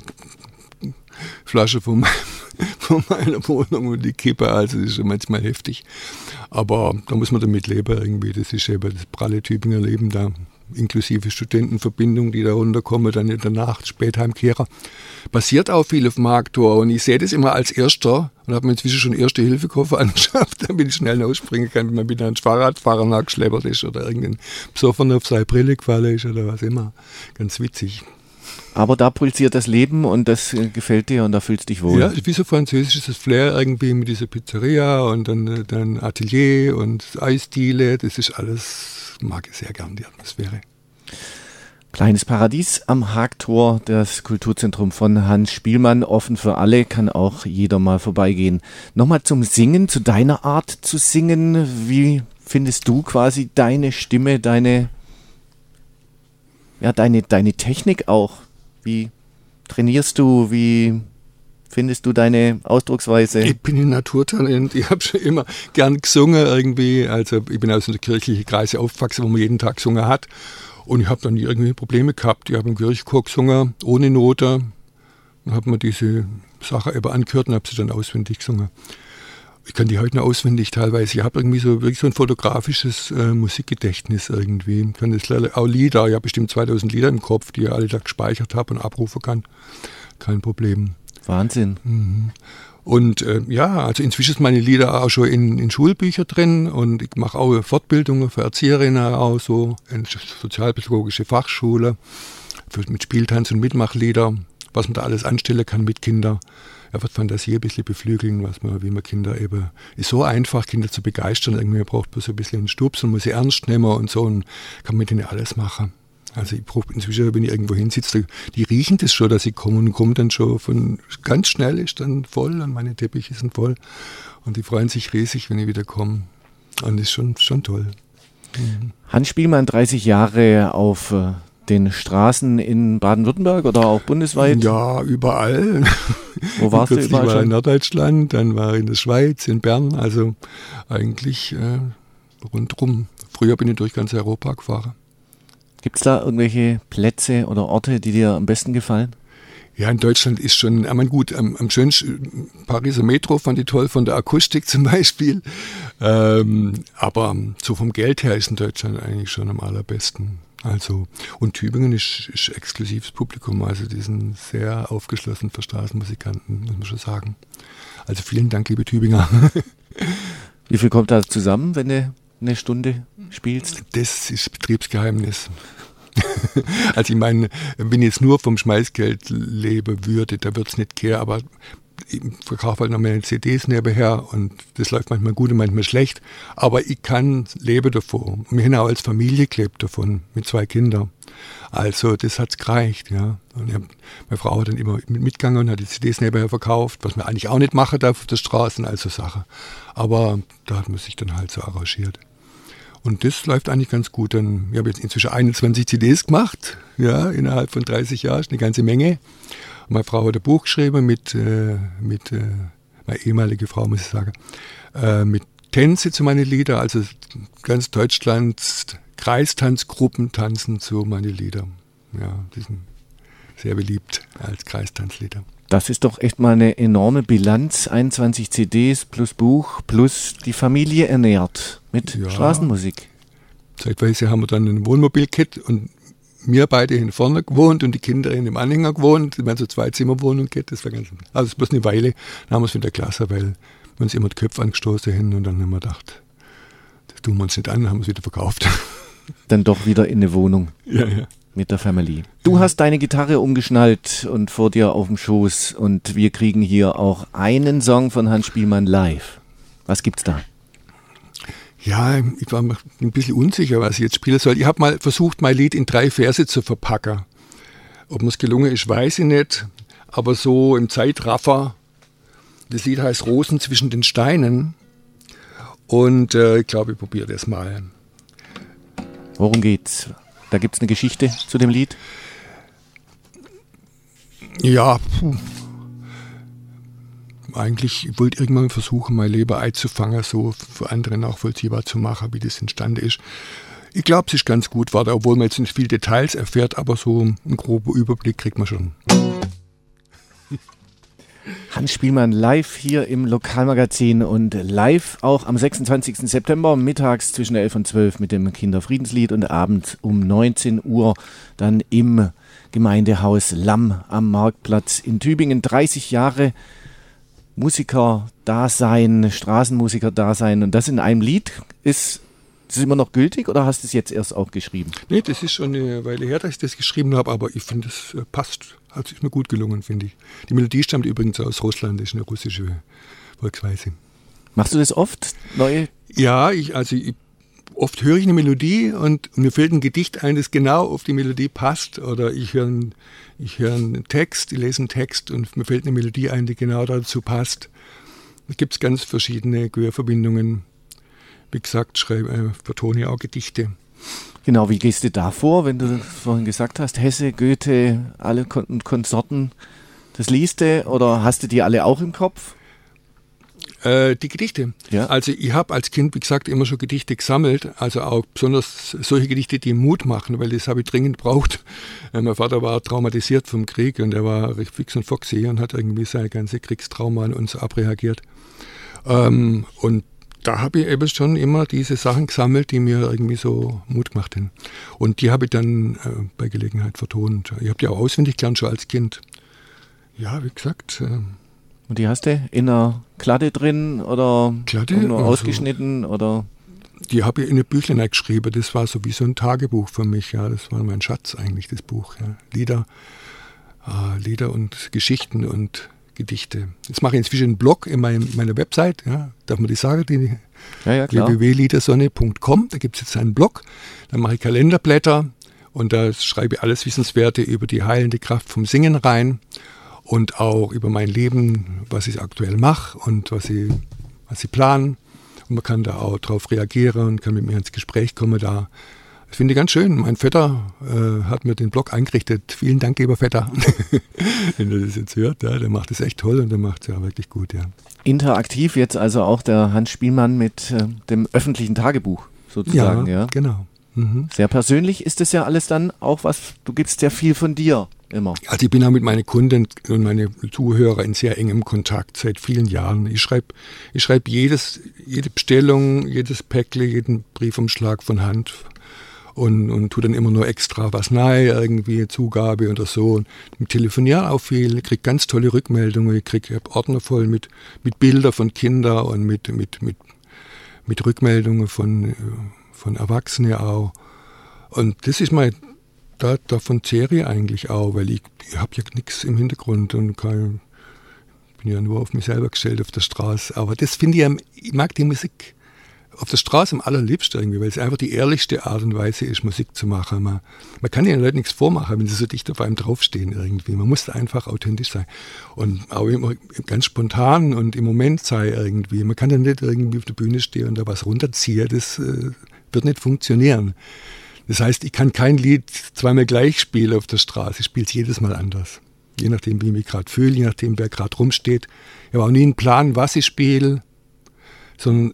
Flasche von, von meiner Wohnung und die Kippe, also das ist schon manchmal heftig. Aber da muss man damit leben irgendwie, das ist eben das pralle Tübinger Leben da, inklusive Studentenverbindungen, die da runterkommen, dann in der Nacht, Spätheimkehrer. Passiert auch viel auf dem Haagtor und ich sehe das immer als Erster und habe mir inzwischen schon Erste-Hilfe-Koffer angeschafft, damit ich schnell ausspringen kann, wenn man wieder ein Fahrradfahrer nachgeschleppert ist oder irgendein Besoffener auf seine Brille gefallen ist oder was immer. Ganz witzig. Aber da pulsiert das Leben und das äh, gefällt dir und da fühlst du dich wohl. Ja, wie so französisches Flair irgendwie mit dieser Pizzeria und dann, dann Atelier und Eisdiele. Das ist alles, mag ich sehr gern, die Atmosphäre. Kleines Paradies am Haagtor, das Kulturzentrum von Hans Spielmann, offen für alle, kann auch jeder mal vorbeigehen. Nochmal zum Singen, zu deiner Art zu singen. Wie findest du quasi deine Stimme, deine, ja, deine, deine Technik auch? Wie trainierst du? Wie findest du deine Ausdrucksweise? Ich bin ein Naturtalent. Ich habe schon immer gern gesungen irgendwie. Also ich bin aus den kirchlichen Kreise aufgewachsen, wo man jeden Tag gesungen hat. Und ich habe dann nie irgendwie Probleme gehabt. Ich habe im Kirchchor gesungen, ohne Note. Dann habe mir diese Sache eben angehört und habe sie dann auswendig gesungen. Ich kann die heute noch auswendig teilweise. Ich habe irgendwie so wirklich so ein fotografisches äh, Musikgedächtnis irgendwie. Ich kann das auch Lieder, ich habe bestimmt zweitausend Lieder im Kopf, die ich alle Tag gespeichert habe und abrufen kann. Kein Problem. Wahnsinn. Mhm. Und äh, ja, also inzwischen sind meine Lieder auch schon in, in Schulbüchern drin und ich mache auch Fortbildungen für Erzieherinnen auch so, in sozialpädagogische Fachschule, für, mit Spieltanz und Mitmachlieder, was man da alles anstellen kann mit Kindern. Er wird Fantasie ein bisschen beflügeln, was man, wie man Kinder eben, ist so einfach, Kinder zu begeistern. Irgendwie braucht man so ein bisschen einen Stups und muss sie ernst nehmen und so und kann mit ihnen alles machen. Also ich brauche inzwischen, wenn ich irgendwo hinsitze, die riechen das schon, dass ich komme und komme dann schon von ganz schnell ist dann voll und meine Teppiche sind voll und die freuen sich riesig, wenn ich wieder komme. Und das ist schon, schon toll. Mhm. Hans Spielmann, dreißig Jahre auf äh, den Straßen in Baden-Württemberg oder auch bundesweit? Ja, überall. Wo warst du überall war schon? In Norddeutschland, dann war ich in der Schweiz, in Bern, also eigentlich äh, rundrum. Früher bin ich durch ganz Europa gefahren. Gibt es da irgendwelche Plätze oder Orte, die dir am besten gefallen? Ja, in Deutschland ist schon, ich meine gut, am, am schönsten Pariser Metro fand ich toll, von der Akustik zum Beispiel. Ähm, aber so vom Geld her ist in Deutschland eigentlich schon am allerbesten. Also, und Tübingen ist, ist exklusives Publikum, also die sind sehr aufgeschlossen für Straßenmusikanten, muss man schon sagen. Also vielen Dank, liebe Tübinger. Wie viel kommt da zusammen, wenn du eine Stunde spielst? Das ist Betriebsgeheimnis. Also ich meine, wenn ich jetzt nur vom Schmeißgeld leben würde, da würde es nicht gehen, aber ich verkaufe halt noch meine C Ds nebenher und das läuft manchmal gut und manchmal schlecht, aber ich kann leben davon. Wir haben auch als Familie gelebt davon, mit zwei Kindern. Also das hat's gereicht, ja. Und hab, meine Frau hat dann immer mitgegangen und hat die C Ds nebenher verkauft, was man eigentlich auch nicht machen darf auf der Straße, also Sachen. Aber da hat man sich dann halt so arrangiert. Und das läuft eigentlich ganz gut. Dann, ich habe jetzt inzwischen einundzwanzig C Ds gemacht, ja, innerhalb von dreißig Jahren, eine ganze Menge. Und meine Frau hat ein Buch geschrieben mit, äh, mit äh, meine ehemalige Frau, muss ich sagen, äh, mit Tänze zu meinen Liedern, also ganz Deutschlands Kreistanzgruppen tanzen zu meinen Liedern. Ja, die sind sehr beliebt als Kreistanzlieder. Das ist doch echt mal eine enorme Bilanz. einundzwanzig C Ds plus Buch plus die Familie ernährt mit ja. Straßenmusik. Zeitweise haben wir dann ein Wohnmobil-Kit und wir beide hin vorne gewohnt und die Kinder in dem Anhänger gewohnt. Wir haben so zwei Zimmerwohnung gehabt. Das war ganz, also es ist bloß eine Weile. Dann haben wir es wieder klasse, weil wir uns immer die Köpfe angestoßen haben und dann haben wir gedacht, das tun wir uns nicht an, haben wir es wieder verkauft. Dann doch wieder in eine Wohnung. Ja, ja. Mit der Family. Du hast deine Gitarre umgeschnallt und vor dir auf dem Schoß und wir kriegen hier auch einen Song von Hans Spielmann live. Was gibt's da? Ja, ich war mir ein bisschen unsicher, was ich jetzt spielen soll. Ich habe mal versucht, mein Lied in drei Verse zu verpacken. Ob mir es gelungen ist, weiß ich nicht. Aber so im Zeitraffer, das Lied heißt Rosen zwischen den Steinen. Und äh, ich glaube, ich probiere das mal. Worum geht's? Da gibt's eine Geschichte zu dem Lied? Ja, puh. Eigentlich ich wollte irgendwann versuchen, mein Leben einzufangen, so für andere nachvollziehbar zu machen, wie das entstanden ist. Ich glaube, es ist ganz gut, war da, obwohl man jetzt nicht viele Details erfährt, aber so einen groben Überblick kriegt man schon. Hans Spielmann live hier im Lokalmagazin und live auch am sechsundzwanzigsten September mittags zwischen elf und zwölf mit dem Kinderfriedenslied und abends um neunzehn Uhr dann im Gemeindehaus Lamm am Marktplatz in Tübingen. dreißig Jahre Musiker-Dasein, Straßenmusiker-Dasein und das in einem Lied. Ist das immer noch gültig oder hast du es jetzt erst auch geschrieben? Nee, das ist schon eine Weile her, dass ich das geschrieben habe, aber ich finde, es passt. Also ist mir gut gelungen, finde ich. Die Melodie stammt übrigens aus Russland, das ist eine russische Volksweise. Machst du das oft? Neue? Ja, ich, also ich, oft höre ich eine Melodie und mir fällt ein Gedicht ein, das genau auf die Melodie passt. Oder ich höre einen, ich höre einen Text, ich lese einen Text und mir fällt eine Melodie ein, die genau dazu passt. Da gibt es ganz verschiedene Gehörverbindungen. Wie gesagt, schreibe, äh, vertone ich auch Gedichte. Genau, wie gehst du da vor, wenn du vorhin gesagt hast, Hesse, Goethe, alle Kon- Konsorten, das liest du oder hast du die alle auch im Kopf? Äh, die Gedichte. Ja. Also ich habe als Kind, wie gesagt, immer schon Gedichte gesammelt, also auch besonders solche Gedichte, die Mut machen, weil das habe ich dringend gebraucht. Äh, mein Vater war traumatisiert vom Krieg und er war recht fix und foxy und hat irgendwie seine ganze Kriegstrauma an uns abreagiert. Ähm, und da habe ich eben schon immer diese Sachen gesammelt, die mir irgendwie so Mut gemacht haben. Und die habe ich dann äh, bei Gelegenheit vertont. Ich habe die auch auswendig gelernt, schon als Kind. Ja, wie gesagt. Äh, Und die hast du in einer Kladde drin oder Kladde, nur also, ausgeschnitten? Oder? Die habe ich in eine Büchlein geschrieben. Das war so wie so ein Tagebuch für mich. Ja. Das war mein Schatz eigentlich, das Buch. Ja. Lieder, äh, Lieder und Geschichten und Gedichte. Jetzt mache ich inzwischen einen Blog in mein, meiner Website, ja, darf man die sagen, die ja, ja, klar. w w w punkt liedersonne punkt com, da gibt es jetzt einen Blog, da mache ich Kalenderblätter und da schreibe ich alles Wissenswerte über die heilende Kraft vom Singen rein und auch über mein Leben, was ich aktuell mache und was ich, was ich plane. Und man kann da auch drauf reagieren und kann mit mir ins Gespräch kommen da. Das finde ich ganz schön. Mein Vetter äh, hat mir den Blog eingerichtet. Vielen Dank, lieber Vetter. Wenn du das jetzt hört, ja, der macht das echt toll und der macht es ja wirklich gut, ja. Interaktiv jetzt also auch der Hans Spielmann mit äh, dem öffentlichen Tagebuch sozusagen, ja? Ja, genau. Mhm. Sehr persönlich ist das ja alles dann auch was, du gibst ja viel von dir immer. Also ich bin auch mit meinen Kunden und meinen Zuhörern in sehr engem Kontakt seit vielen Jahren. Ich schreibe ich schreib jedes, jede Bestellung, jedes Päckle, jeden Briefumschlag von Hand. Und, und tue dann immer nur extra was nahe, irgendwie Zugabe oder so. Und ich telefoniere auch viel, ich kriege ganz tolle Rückmeldungen, ich kriege Ordner voll mit, mit Bildern von Kindern und mit, mit, mit, mit Rückmeldungen von, von Erwachsenen auch. Und das ist mein da, davon zehre ich eigentlich auch, weil ich, ich habe ja nichts im Hintergrund und kann, bin ja nur auf mich selber gestellt auf der Straße. Aber das finde ich, ja, ich mag die Musik auf der Straße am allerliebsten irgendwie, weil es einfach die ehrlichste Art und Weise ist, Musik zu machen. Man, man kann den Leuten nichts vormachen, wenn sie so dicht auf einem draufstehen irgendwie. Man muss einfach authentisch sein. Und auch immer ganz spontan und im Moment sein irgendwie. Man kann ja nicht irgendwie auf der Bühne stehen und da was runterziehen. Das äh, wird nicht funktionieren. Das heißt, ich kann kein Lied zweimal gleich spielen auf der Straße. Ich spiele es jedes Mal anders. Je nachdem, wie ich mich gerade fühle, je nachdem, wer gerade rumsteht. Ich habe auch nie einen Plan, was ich spiele, sondern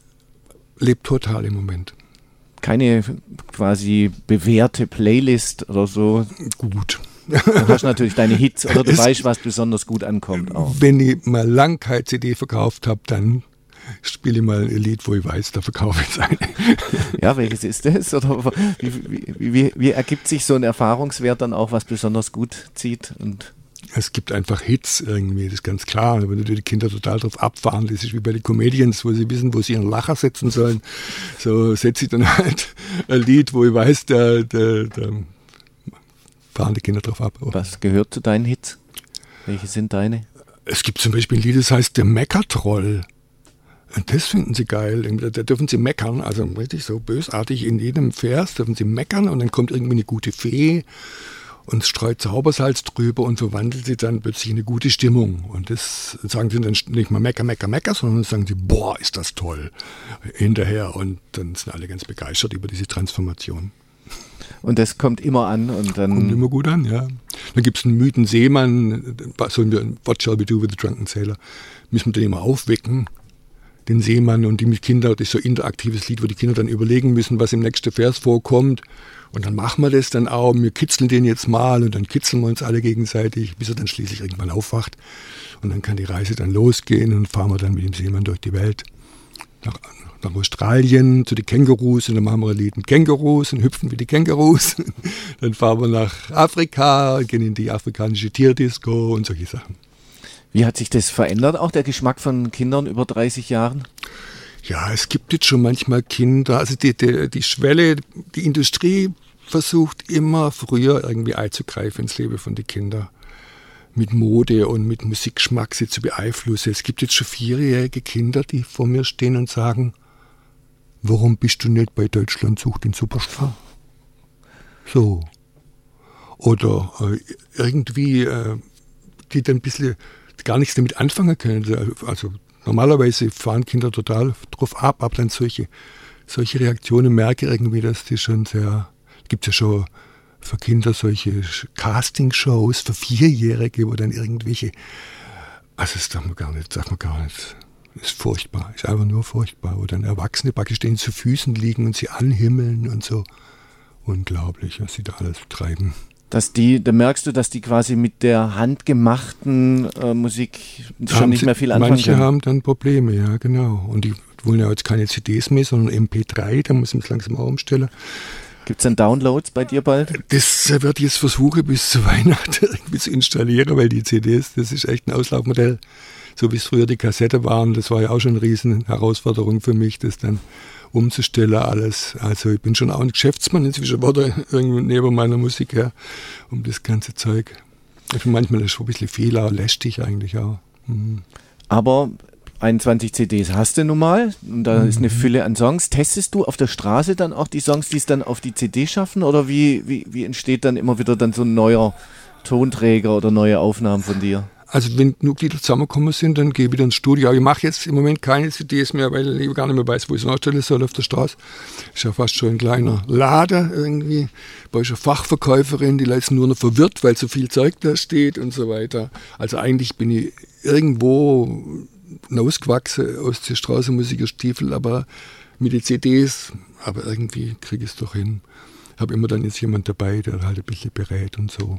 lebt total im Moment. Keine quasi bewährte Playlist oder so? Gut. Du hast natürlich deine Hits oder du es, weißt, was besonders gut ankommt auch. Wenn ich mal lang keine C D verkauft habe, dann spiele ich mal ein Lied, wo ich weiß, da verkaufe ich es eine. Ja, welches ist das? Oder wie, wie, wie, wie ergibt sich so ein Erfahrungswert dann auch, was besonders gut zieht? Und es gibt einfach Hits irgendwie, das ist ganz klar. Wenn die Kinder total drauf abfahren, das ist wie bei den Comedians, wo sie wissen, wo sie ihren Lacher setzen sollen. So setze ich dann halt ein Lied, wo ich weiß, da, da, da fahren die Kinder drauf ab. Was gehört zu deinen Hits? Welche sind deine? Es gibt zum Beispiel ein Lied, das heißt Der Meckertroll. Und das finden sie geil. Da dürfen sie meckern, also richtig so bösartig in jedem Vers dürfen sie meckern und dann kommt irgendwie eine gute Fee und streut Zaubersalz drüber und so wandelt sie dann plötzlich in eine gute Stimmung. Und das sagen sie dann nicht mal Mecker, Mecker, Mecker, sondern sagen sie, boah, ist das toll, hinterher. Und dann sind alle ganz begeistert über diese Transformation. Und das kommt immer an und dann... Kommt immer gut an, ja. Dann gibt es einen müden Seemann, sollen wir, what shall we do with the drunken sailor? Müssen wir den immer aufwecken, den Seemann und die mit Kindern, das ist so ein interaktives Lied, wo die Kinder dann überlegen müssen, was im nächsten Vers vorkommt. Und dann machen wir das dann auch, wir kitzeln den jetzt mal und dann kitzeln wir uns alle gegenseitig, bis er dann schließlich irgendwann aufwacht. Und dann kann die Reise dann losgehen und fahren wir dann mit dem Seemann durch die Welt. Nach, nach Australien zu den Kängurus und dann machen wir ein Lied mit Kängurus und hüpfen wie die Kängurus. Dann fahren wir nach Afrika, gehen in die afrikanische Tierdisco und solche Sachen. Wie hat sich das verändert, auch der Geschmack von Kindern über dreißig Jahren? Ja, es gibt jetzt schon manchmal Kinder, also die, die, die Schwelle, die Industrie versucht immer früher irgendwie einzugreifen ins Leben von den Kindern. Mit Mode und mit Musikgeschmack sie zu beeinflussen. Es gibt jetzt schon vierjährige Kinder, die vor mir stehen und sagen, warum bist du nicht bei Deutschland sucht den Superstar? So. Oder äh, irgendwie, äh, die dann ein bisschen gar nichts damit anfangen können. Also normalerweise fahren Kinder total drauf ab, aber dann solche, solche Reaktionen merke ich irgendwie, dass die schon sehr, gibt es ja schon für Kinder solche Castingshows für Vierjährige, wo dann irgendwelche, also das darf man gar nicht, darf man gar nicht, ist furchtbar, ist einfach nur furchtbar, wo dann Erwachsene praktisch denen zu Füßen liegen und sie anhimmeln und so. Unglaublich, was sie da alles treiben. Dass die, da merkst du, dass die quasi mit der handgemachten äh, Musik schon haben nicht sie, mehr viel anfangen manche können. Manche haben dann Probleme, ja genau. Und die wollen ja jetzt keine C Ds mehr, sondern M P drei, da muss man es langsam auch umstellen. Gibt es dann Downloads bei dir bald? Das werde ich jetzt versuchen, bis zu Weihnachten irgendwie zu installieren, weil die C Ds, das ist echt ein Auslaufmodell. So wie es früher die Kassette waren, das war ja auch schon eine riesen Herausforderung für mich, das dann umzustellen alles. Also ich bin schon auch ein Geschäftsmann inzwischen, war da irgendwie neben meiner Musik her, um das ganze Zeug. Ich finde manchmal ist schon ein bisschen Fehler, lästig eigentlich auch. Mhm. Aber einundzwanzig C Ds hast du nun mal und da mhm. ist eine Fülle an Songs. Testest du auf der Straße dann auch die Songs, die es dann auf die C D schaffen oder wie, wie, wie entsteht dann immer wieder dann so ein neuer Tonträger oder neue Aufnahmen von dir? Also wenn genug Lieder zusammengekommen sind, dann gehe ich wieder ins Studio. Aber ich mache jetzt im Moment keine C Ds mehr, weil ich gar nicht mehr weiß, wo ich es nachstellen soll auf der Straße. Ist ja fast schon ein kleiner Laden irgendwie. Da ist eine Fachverkäuferin, die ist nur noch verwirrt, weil so viel Zeug da steht und so weiter. Also eigentlich bin ich irgendwo rausgewachsen aus der Straßenmusikerstiefel, aber mit den C Ds, aber irgendwie kriege ich es doch hin. Habe immer dann jetzt jemand dabei, der halt ein bisschen berät und so.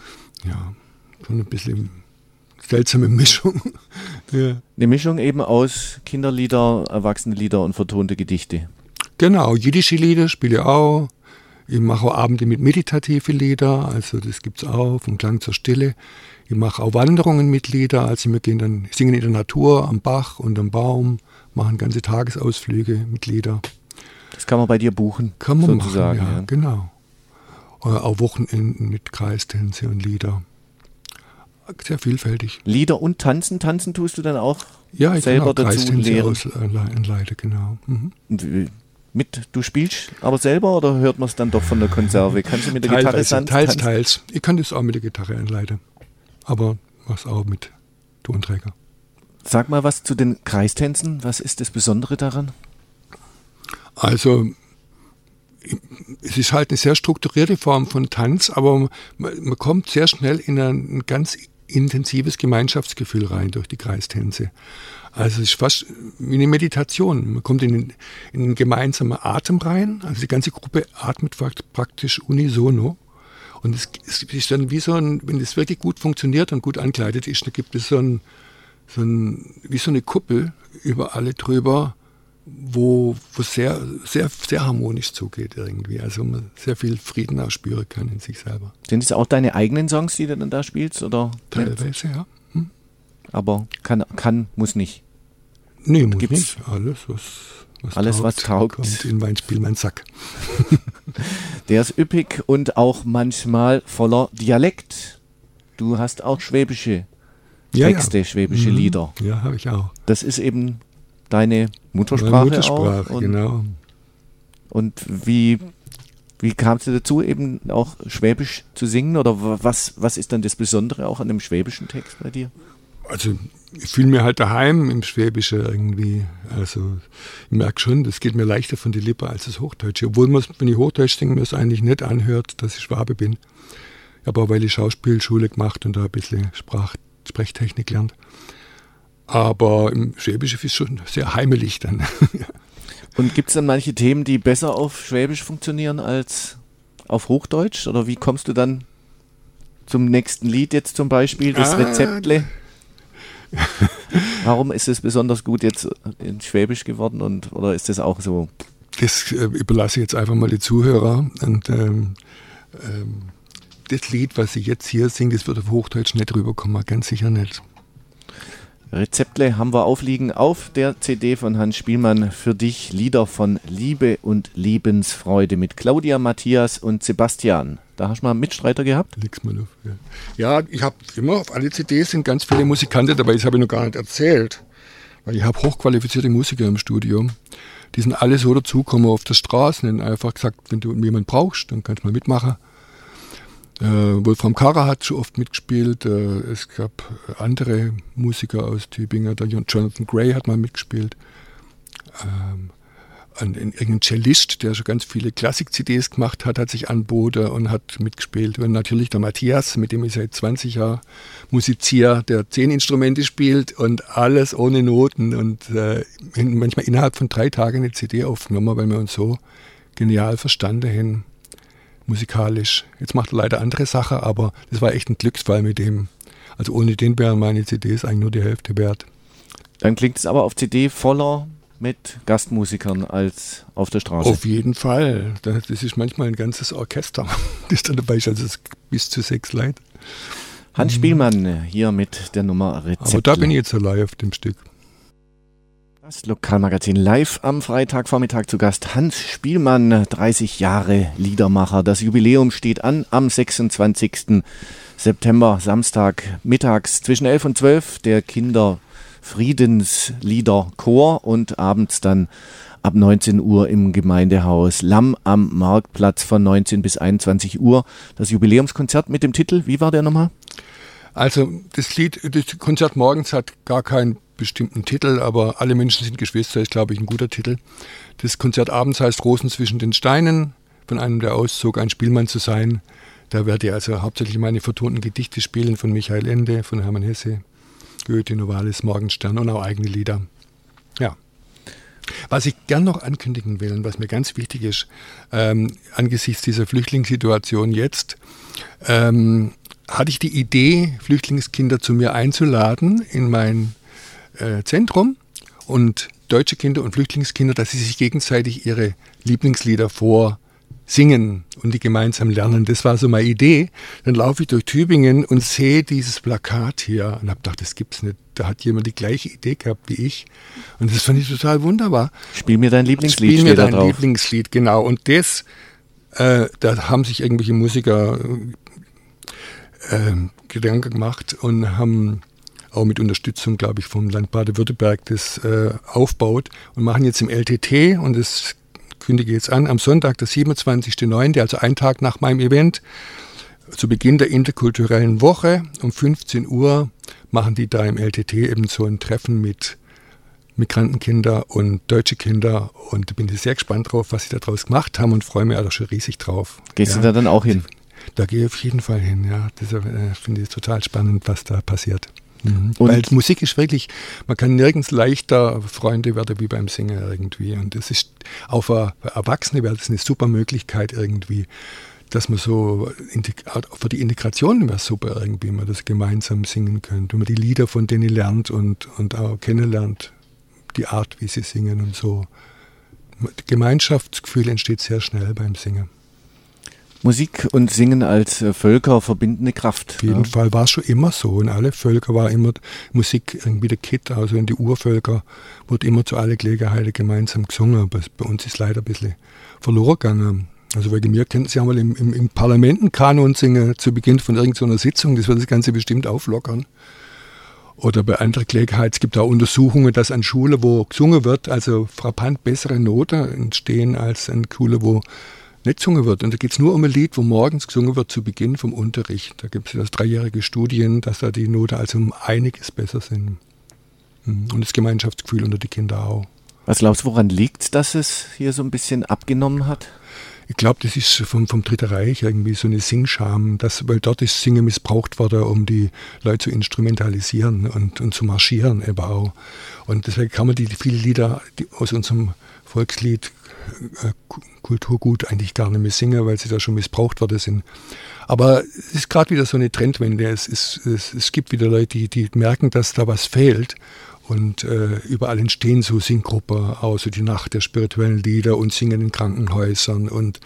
Ja, schon ein bisschen seltsame Mischung. Ja. Eine Mischung eben aus Kinderlieder, Erwachsenenlieder und vertonte Gedichte. Genau, jiddische Lieder spiele ich auch. Ich mache auch Abende mit meditative Lieder, also das gibt es auch, vom Klang zur Stille. Ich mache auch Wanderungen mit Lieder, also wir gehen dann singen in der Natur, am Bach und am Baum, machen ganze Tagesausflüge mit Lieder. Das kann man bei dir buchen, kann man sozusagen. machen, ja, ja. Genau. auch Wochenenden mit Kreistänze und Lieder. Sehr vielfältig. Lieder und Tanzen? Tanzen tust du dann auch ja, ich selber kann auch dazu lehren? Anleite, genau. Mhm. Und mit, du spielst aber selber oder hört man es dann doch von der Konserve? Kannst du mit der Teilweise, Gitarre tanzen? Teils, teils. Ich kann das auch mit der Gitarre anleiten, aber was auch mit Tonträger. Sag mal was zu den Kreistänzen. Was ist das Besondere daran? Also es ist halt eine sehr strukturierte Form von Tanz, aber man, man kommt sehr schnell in ein ganz intensives Gemeinschaftsgefühl rein durch die Kreistänze. Also es ist fast wie eine Meditation. Man kommt in, in einen gemeinsamen Atem rein, also die ganze Gruppe atmet praktisch unisono. Und es, es ist dann wie so ein, wenn es wirklich gut funktioniert und gut ankleidet ist, dann gibt es so ein, so ein wie so eine Kuppel über alle drüber, wo wo sehr, sehr, sehr harmonisch zugeht irgendwie. Also man sehr viel Frieden auch spüren kann in sich selber. Sind es auch deine eigenen Songs, die du dann da spielst? Oder? Teilweise, ja. Hm. Aber kann, kann, muss nicht. Nee, muss Gibt's nicht. Alles, was, was alles, taugt, was taugt. kommt in mein Spielmannsack. Der ist üppig und auch manchmal voller Dialekt. Du hast auch schwäbische Ja, Texte, ja. schwäbische Mhm. Lieder. Ja, habe ich auch. Das ist eben deine Muttersprache, Meine Muttersprache, auch. Und, genau. und wie, wie kamst du dazu, eben auch Schwäbisch zu singen? Oder wa- was, was ist dann das Besondere auch an dem schwäbischen Text bei dir? Also ich fühle mich halt daheim im Schwäbischen irgendwie. Also ich merke schon, das geht mir leichter von die Lippe als das Hochdeutsche. Obwohl man, wenn ich Hochdeutsch singe, mir es eigentlich nicht anhört, dass ich Schwabe bin. Ich habe auch, weil ich Schauspielschule gemacht und da ein bisschen Sprach, Sprechtechnik lernt. Aber im Schwäbischen ist es schon sehr heimelig dann. Und gibt es dann manche Themen, die besser auf Schwäbisch funktionieren als auf Hochdeutsch? Oder wie kommst du dann zum nächsten Lied jetzt zum Beispiel, das Ah. Rezeptle? Warum ist es besonders gut jetzt in Schwäbisch geworden und oder ist das auch so? Das äh, überlasse ich jetzt einfach mal die Zuhörer. Und ähm, ähm, das Lied, was ich jetzt hier singe, das wird auf Hochdeutsch nicht rüberkommen, ganz sicher nicht. Rezeptle haben wir aufliegen auf der C D von Hans Spielmann für dich. Lieder von Liebe und Lebensfreude mit Claudia, Matthias und Sebastian. Da hast du mal einen Mitstreiter gehabt? Leg's mal auf. Ja, ja ich habe immer auf alle C Ds sind ganz viele Musikanten dabei, das habe ich noch gar nicht erzählt. Weil ich habe hochqualifizierte Musiker im Studio. Die sind alle so dazugekommen auf der Straße und einfach gesagt, wenn du jemanden brauchst, dann kannst du mal mitmachen. Äh, Wolfram Kara hat schon oft mitgespielt. Äh, es gab andere Musiker aus Tübingen. Der Jonathan Gray hat mal mitgespielt. Ähm, ein, ein, ein Cellist, der schon ganz viele Klassik-C Ds gemacht hat, hat sich anboten und hat mitgespielt. Und natürlich der Matthias, mit dem ich seit zwanzig Jahren musiziere, der zehn Instrumente spielt und alles ohne Noten. Und äh, manchmal innerhalb von drei Tagen eine C D aufgenommen, weil wir uns so genial verstanden haben. Musikalisch. Jetzt macht er leider andere Sachen, aber das war echt ein Glücksfall mit dem. Also ohne den wären meine C Ds eigentlich nur die Hälfte wert. Dann klingt es aber auf C D voller mit Gastmusikern als auf der Straße. Auf jeden Fall. Das ist manchmal ein ganzes Orchester, das da dabei ist, also es bis zu sechs Leute. Hans Spielmann hier mit der Nummer Rezeptle. Aber da bin ich jetzt allein auf dem Stück. Das Lokalmagazin live am Freitagvormittag zu Gast Hans Spielmann, dreißig Jahre Liedermacher. Das Jubiläum steht an am sechsundzwanzigsten September, Samstag, mittags zwischen elf und zwölf, der Kinderfriedensliederchor und abends dann ab neunzehn Uhr im Gemeindehaus Lamm am Marktplatz von neunzehn bis einundzwanzig Uhr. Das Jubiläumskonzert mit dem Titel, wie war der nochmal? Also das Lied, das Konzert morgens hat gar keinen bestimmten Titel, aber Alle Menschen sind Geschwister ist, glaube ich, ein guter Titel. Das Konzert abends heißt Rosen zwischen den Steinen, von einem, der auszog, ein Spielmann zu sein. Da werde ich also hauptsächlich meine vertonten Gedichte spielen von Michael Ende, von Hermann Hesse, Goethe, Novalis, Morgenstern und auch eigene Lieder. Ja. Was ich gern noch ankündigen will und was mir ganz wichtig ist, ähm, angesichts dieser Flüchtlingssituation jetzt, ähm, hatte ich die Idee, Flüchtlingskinder zu mir einzuladen in mein äh, Zentrum und deutsche Kinder und Flüchtlingskinder, dass sie sich gegenseitig ihre Lieblingslieder vorsingen und die gemeinsam lernen. Das war so meine Idee. Dann laufe ich durch Tübingen und sehe dieses Plakat hier und habe gedacht, das gibt's nicht. Da hat jemand die gleiche Idee gehabt wie ich. Und das fand ich total wunderbar. Spiel mir dein Lieblingslied, Spiel mir steht da dein drauf. Lieblingslied, genau. Und das äh, da haben sich irgendwelche Musiker äh, Gedanken gemacht und haben auch mit Unterstützung, glaube ich, vom Land Baden-Württemberg das äh, aufbaut und machen jetzt im L T T, und das kündige jetzt an, am Sonntag, der siebenundzwanzigster neunte, also einen Tag nach meinem Event, zu Beginn der interkulturellen Woche um fünfzehn Uhr machen die da im L T T eben so ein Treffen mit Migrantenkinder und deutsche Kinder, und da bin ich sehr gespannt drauf, was sie da draus gemacht haben, und freue mich auch schon riesig drauf. Gehst ja. du da dann auch hin? Da gehe ich auf jeden Fall hin, ja. Das äh, finde ich total spannend, was da passiert. Mhm. Weil Musik ist wirklich, man kann nirgends leichter Freunde werden wie beim Singen irgendwie, und das ist auch für Erwachsene wäre das eine super Möglichkeit irgendwie, dass man so, für die Integration wäre es super irgendwie, man das gemeinsam singen könnte, wenn man die Lieder von denen lernt und, und auch kennenlernt, die Art, wie sie singen und so. Gemeinschaftsgefühl entsteht sehr schnell beim Singen. Musik und Singen als äh, Völker verbindende Kraft. Auf jeden ja. Fall war es schon immer so. In alle Völker war immer Musik irgendwie der Kit, also in die Urvölker wurde immer zu allen Gelegenheiten gemeinsam gesungen. Aber bei uns ist leider ein bisschen verloren gegangen. Also wegen mir könnten Sie einmal im, im, im Parlament einen Kanon singen zu Beginn von irgendeiner Sitzung, das wird das Ganze bestimmt auflockern. Oder bei anderen Gelegenheiten, es gibt auch Untersuchungen, dass an Schulen, wo gesungen wird, also frappant bessere Noten entstehen als an Schulen, wo nicht gesungen wird. Und da geht es nur um ein Lied, wo morgens gesungen wird zu Beginn vom Unterricht. Da gibt es dreijährige Studien, dass da die Noten also um einiges besser sind. Und das Gemeinschaftsgefühl unter die Kinder auch. Was glaubst du, woran liegt es, dass es hier so ein bisschen abgenommen hat? Ich glaube, das ist vom, vom Dritten Reich irgendwie so eine Singscham, dass, weil dort ist Singen missbraucht worden, um die Leute zu instrumentalisieren und, und zu marschieren eben auch. Und deswegen kann man die viele Lieder die aus unserem Volkslied äh, Kulturgut eigentlich gar nicht mehr singen, weil sie da schon missbraucht worden sind. Aber es ist gerade wieder so eine Trendwende. Es, ist, es, es gibt wieder Leute, die, die merken, dass da was fehlt. Und äh, überall entstehen so Singgruppen, auch so die Nacht der spirituellen Lieder und Singen in Krankenhäusern. Und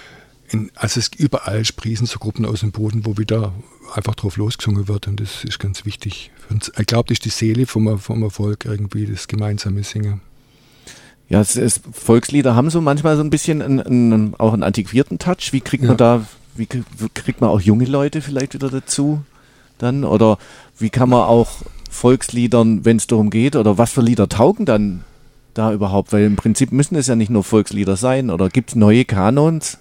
in, also es überall sprießen so Gruppen aus dem Boden, wo wieder einfach drauf losgesungen wird. Und das ist ganz wichtig. Ich glaube, das ist die Seele vom, vom Erfolg irgendwie, das gemeinsame Singen. Ja, es ist, Volkslieder haben so manchmal so ein bisschen einen, einen, auch einen antiquierten Touch. Wie kriegt man ja. da, wie kriegt man auch junge Leute vielleicht wieder dazu dann? Oder wie kann man auch Volksliedern, wenn es darum geht, oder was für Lieder taugen dann da überhaupt? Weil im Prinzip müssen es ja nicht nur Volkslieder sein, oder gibt es neue Kanons?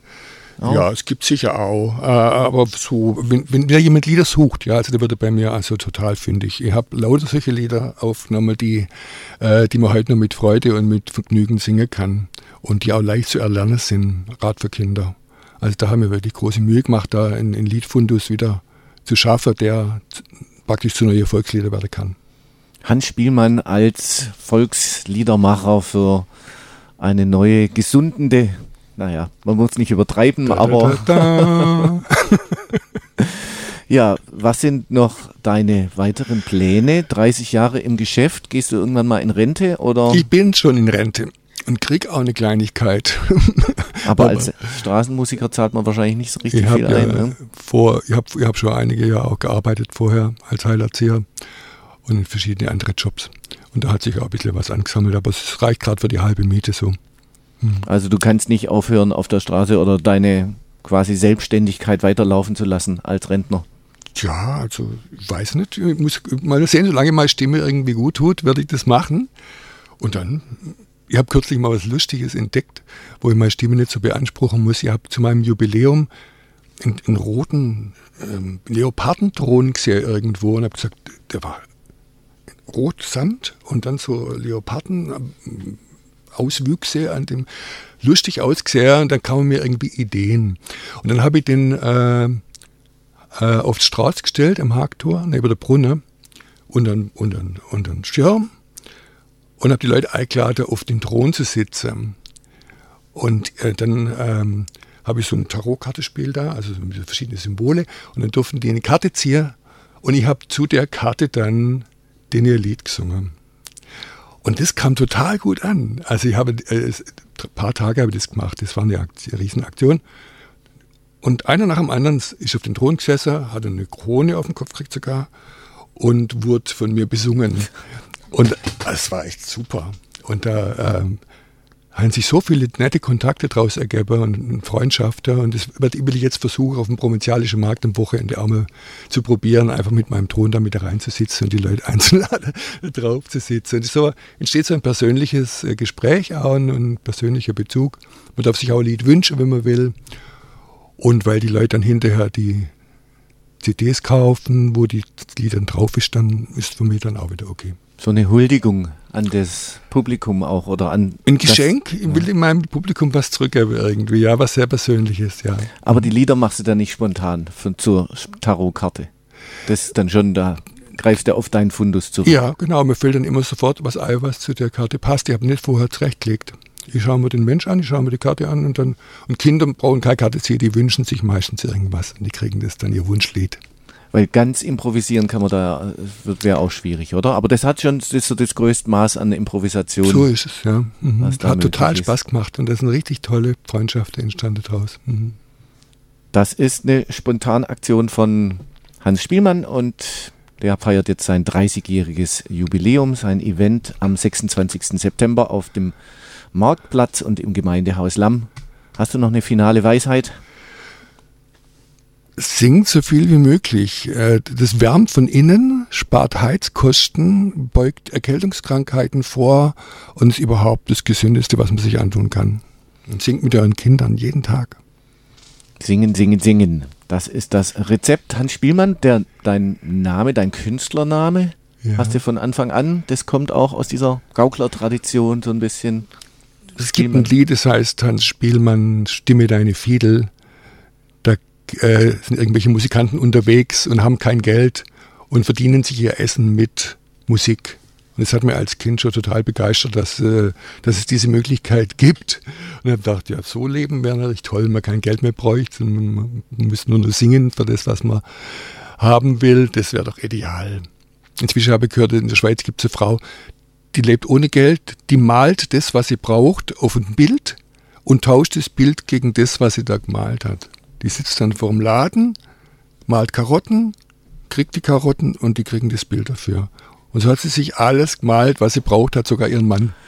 Oh. Ja, es gibt sicher auch, äh, aber so, wenn, wenn jemand Lieder sucht, ja, also der wird bei mir also total fündig. Ich habe lauter solche Lieder aufgenommen, die, äh, die man heute noch mit Freude und mit Vergnügen singen kann und die auch leicht zu erlernen sind, gerade für Kinder. Also da haben wir wirklich große Mühe gemacht, da einen, einen Liedfundus wieder zu schaffen, der praktisch zu neuen Volkslieder werden kann. Hans Spielmann als Volksliedermacher für eine neue, gesundende, naja, man muss nicht übertreiben, da, aber da, da, da. Ja, was sind noch deine weiteren Pläne? dreißig Jahre im Geschäft, gehst du irgendwann mal in Rente? Oder? Ich bin schon in Rente und krieg auch eine Kleinigkeit. Aber, aber als Straßenmusiker zahlt man wahrscheinlich nicht so richtig ich viel ja ein. Ne? Vor, ich habe ich hab schon einige Jahre auch gearbeitet vorher als Heilerzieher und in verschiedene andere Jobs. Und da hat sich auch ein bisschen was angesammelt, aber es reicht gerade für die halbe Miete so. Hm. Also du kannst nicht aufhören auf der Straße oder deine quasi Selbstständigkeit weiterlaufen zu lassen als Rentner? Ja, also ich weiß nicht. Ich muss mal sehen, solange meine Stimme irgendwie gut tut, werde ich das machen. Und dann... Ich habe kürzlich mal was Lustiges entdeckt, wo ich meine Stimme nicht so beanspruchen muss. Ich habe zu meinem Jubiläum einen, einen roten ähm, Leopardenthron gesehen irgendwo und habe gesagt, der war rot Samt und dann so Leoparden ähm, Auswüchse an dem, lustig ausgesehen, und dann kamen mir irgendwie Ideen. Und dann habe ich den äh, äh, auf die Straße gestellt am Hagtor neben der Brunne und dann, und dann, und dann Schirm. Und habe die Leute eingeladen, auf den Thron zu sitzen. Und äh, dann ähm, habe ich so ein Tarotkartenspiel da, also verschiedene Symbole. Und dann durften die eine Karte ziehen. Und ich habe zu der Karte dann den ihr Lied gesungen. Und das kam total gut an. Also ich habe äh, ein paar Tage habe ich das gemacht. Das war eine, Aktion, eine Riesenaktion. Und einer nach dem anderen ist auf den Thron gesessen, hat eine Krone auf dem Kopf gekriegt sogar und wurde von mir besungen. Und es war echt super. Und da ähm, haben sich so viele nette Kontakte daraus ergeben und Freundschaften. Und das will ich jetzt versuchen, auf dem provinzialischen Markt am Wochenende auch mal zu probieren, einfach mit meinem Ton da mit reinzusitzen und die Leute einzuladen, drauf zu sitzen. Und so entsteht so ein persönliches Gespräch auch und ein persönlicher Bezug. Man darf sich auch ein Lied wünschen, wenn man will. Und weil die Leute dann hinterher die C Ds kaufen, wo die Lied dann drauf ist, dann ist für mich dann auch wieder okay. So eine Huldigung an das Publikum auch oder an... Ein Geschenk, das, ich will ja. in meinem Publikum was zurückgeben irgendwie, ja, was sehr Persönliches, ja. Aber die Lieder machst du dann nicht spontan von, zur Tarotkarte. Das ist dann schon, da greifst du auf deinen Fundus zurück. Ja, genau, mir fällt dann immer sofort was ein, was zu der Karte passt. Ich habe nicht vorher zurechtgelegt. Ich schaue mir den Mensch an, ich schaue mir die Karte an und dann, und Kinder brauchen keine Karte ziehen, die wünschen sich meistens irgendwas und die kriegen das dann ihr Wunschlied. Weil ganz improvisieren kann man da, wäre auch schwierig, oder? Aber das hat schon das, ist so das größte Maß an Improvisation. So ist es, ja. Mhm. Hat total ist. Spaß gemacht und da ist eine richtig tolle Freundschaft entstanden draus. Mhm. Das ist eine Spontanaktion von Hans Spielmann und der feiert jetzt sein dreißigjähriges Jubiläum, sein Event am sechsundzwanzigsten September auf dem Marktplatz und im Gemeindehaus Lamm. Hast du noch eine finale Weisheit? Singt so viel wie möglich. Das wärmt von innen, spart Heizkosten, beugt Erkältungskrankheiten vor und ist überhaupt das Gesündeste, was man sich antun kann. Und singt mit euren Kindern jeden Tag. Singen, singen, singen. Das ist das Rezept. Hans Spielmann, der, dein Name, dein Künstlername, ja. Hast du von Anfang an, das kommt auch aus dieser Gaukler-Tradition so ein bisschen. Es gibt ein Lied, das heißt Hans Spielmann, Stimme deine Fiedel. Da äh, sind irgendwelche Musikanten unterwegs und haben kein Geld und verdienen sich ihr Essen mit Musik. Und das hat mir als Kind schon total begeistert, dass, äh, dass es diese Möglichkeit gibt. Und ich habe gedacht, ja, so leben wäre natürlich toll, wenn man kein Geld mehr bräuchte. Man, man müsste nur noch singen für das, was man haben will. Das wäre doch ideal. Inzwischen habe ich gehört, in der Schweiz gibt es eine Frau, die lebt ohne Geld, die malt das, was sie braucht, auf ein Bild und tauscht das Bild gegen das, was sie da gemalt hat. Die sitzt dann vor dem Laden, malt Karotten, kriegt die Karotten und die kriegen das Bild dafür. Und so hat sie sich alles gemalt, was sie braucht, hat sogar ihren Mann.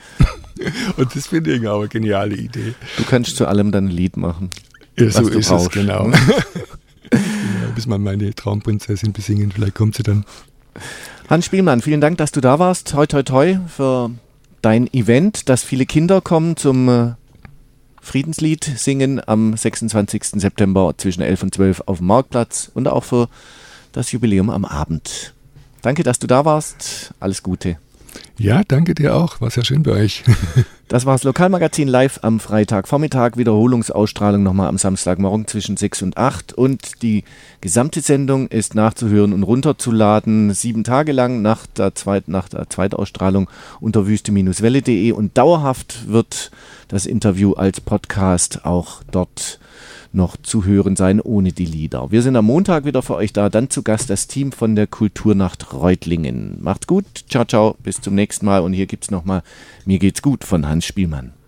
Und das finde ich auch eine geniale Idee. Du kannst zu allem dann ein Lied machen. Ja, so ist brauchst. Es, genau. Genau. Bis man meine Traumprinzessin besingen, vielleicht kommt sie dann. Hans Spielmann, vielen Dank, dass du da warst. Toi, toi, toi für dein Event, dass viele Kinder kommen zum Friedenslied singen am sechsundzwanzigsten September zwischen elf und zwölf auf dem Marktplatz und auch für das Jubiläum am Abend. Danke, dass du da warst. Alles Gute. Ja, danke dir auch. War sehr schön bei euch. Das war das Lokalmagazin live am Freitagvormittag. Wiederholungsausstrahlung nochmal am Samstagmorgen zwischen sechs und acht. Und die gesamte Sendung ist nachzuhören und runterzuladen. Sieben Tage lang nach der, Zweit, nach der Zweitausstrahlung unter wüste Bindestrich welle punkt de. Und dauerhaft wird das Interview als Podcast auch dort noch zu hören sein, ohne die Lieder. Wir sind am Montag wieder für euch da. Dann zu Gast das Team von der Kulturnacht Reutlingen. Macht's gut. Ciao, ciao. Bis zum nächsten Mal. Und hier gibt's nochmal Mir geht's gut von Hans Spielmann.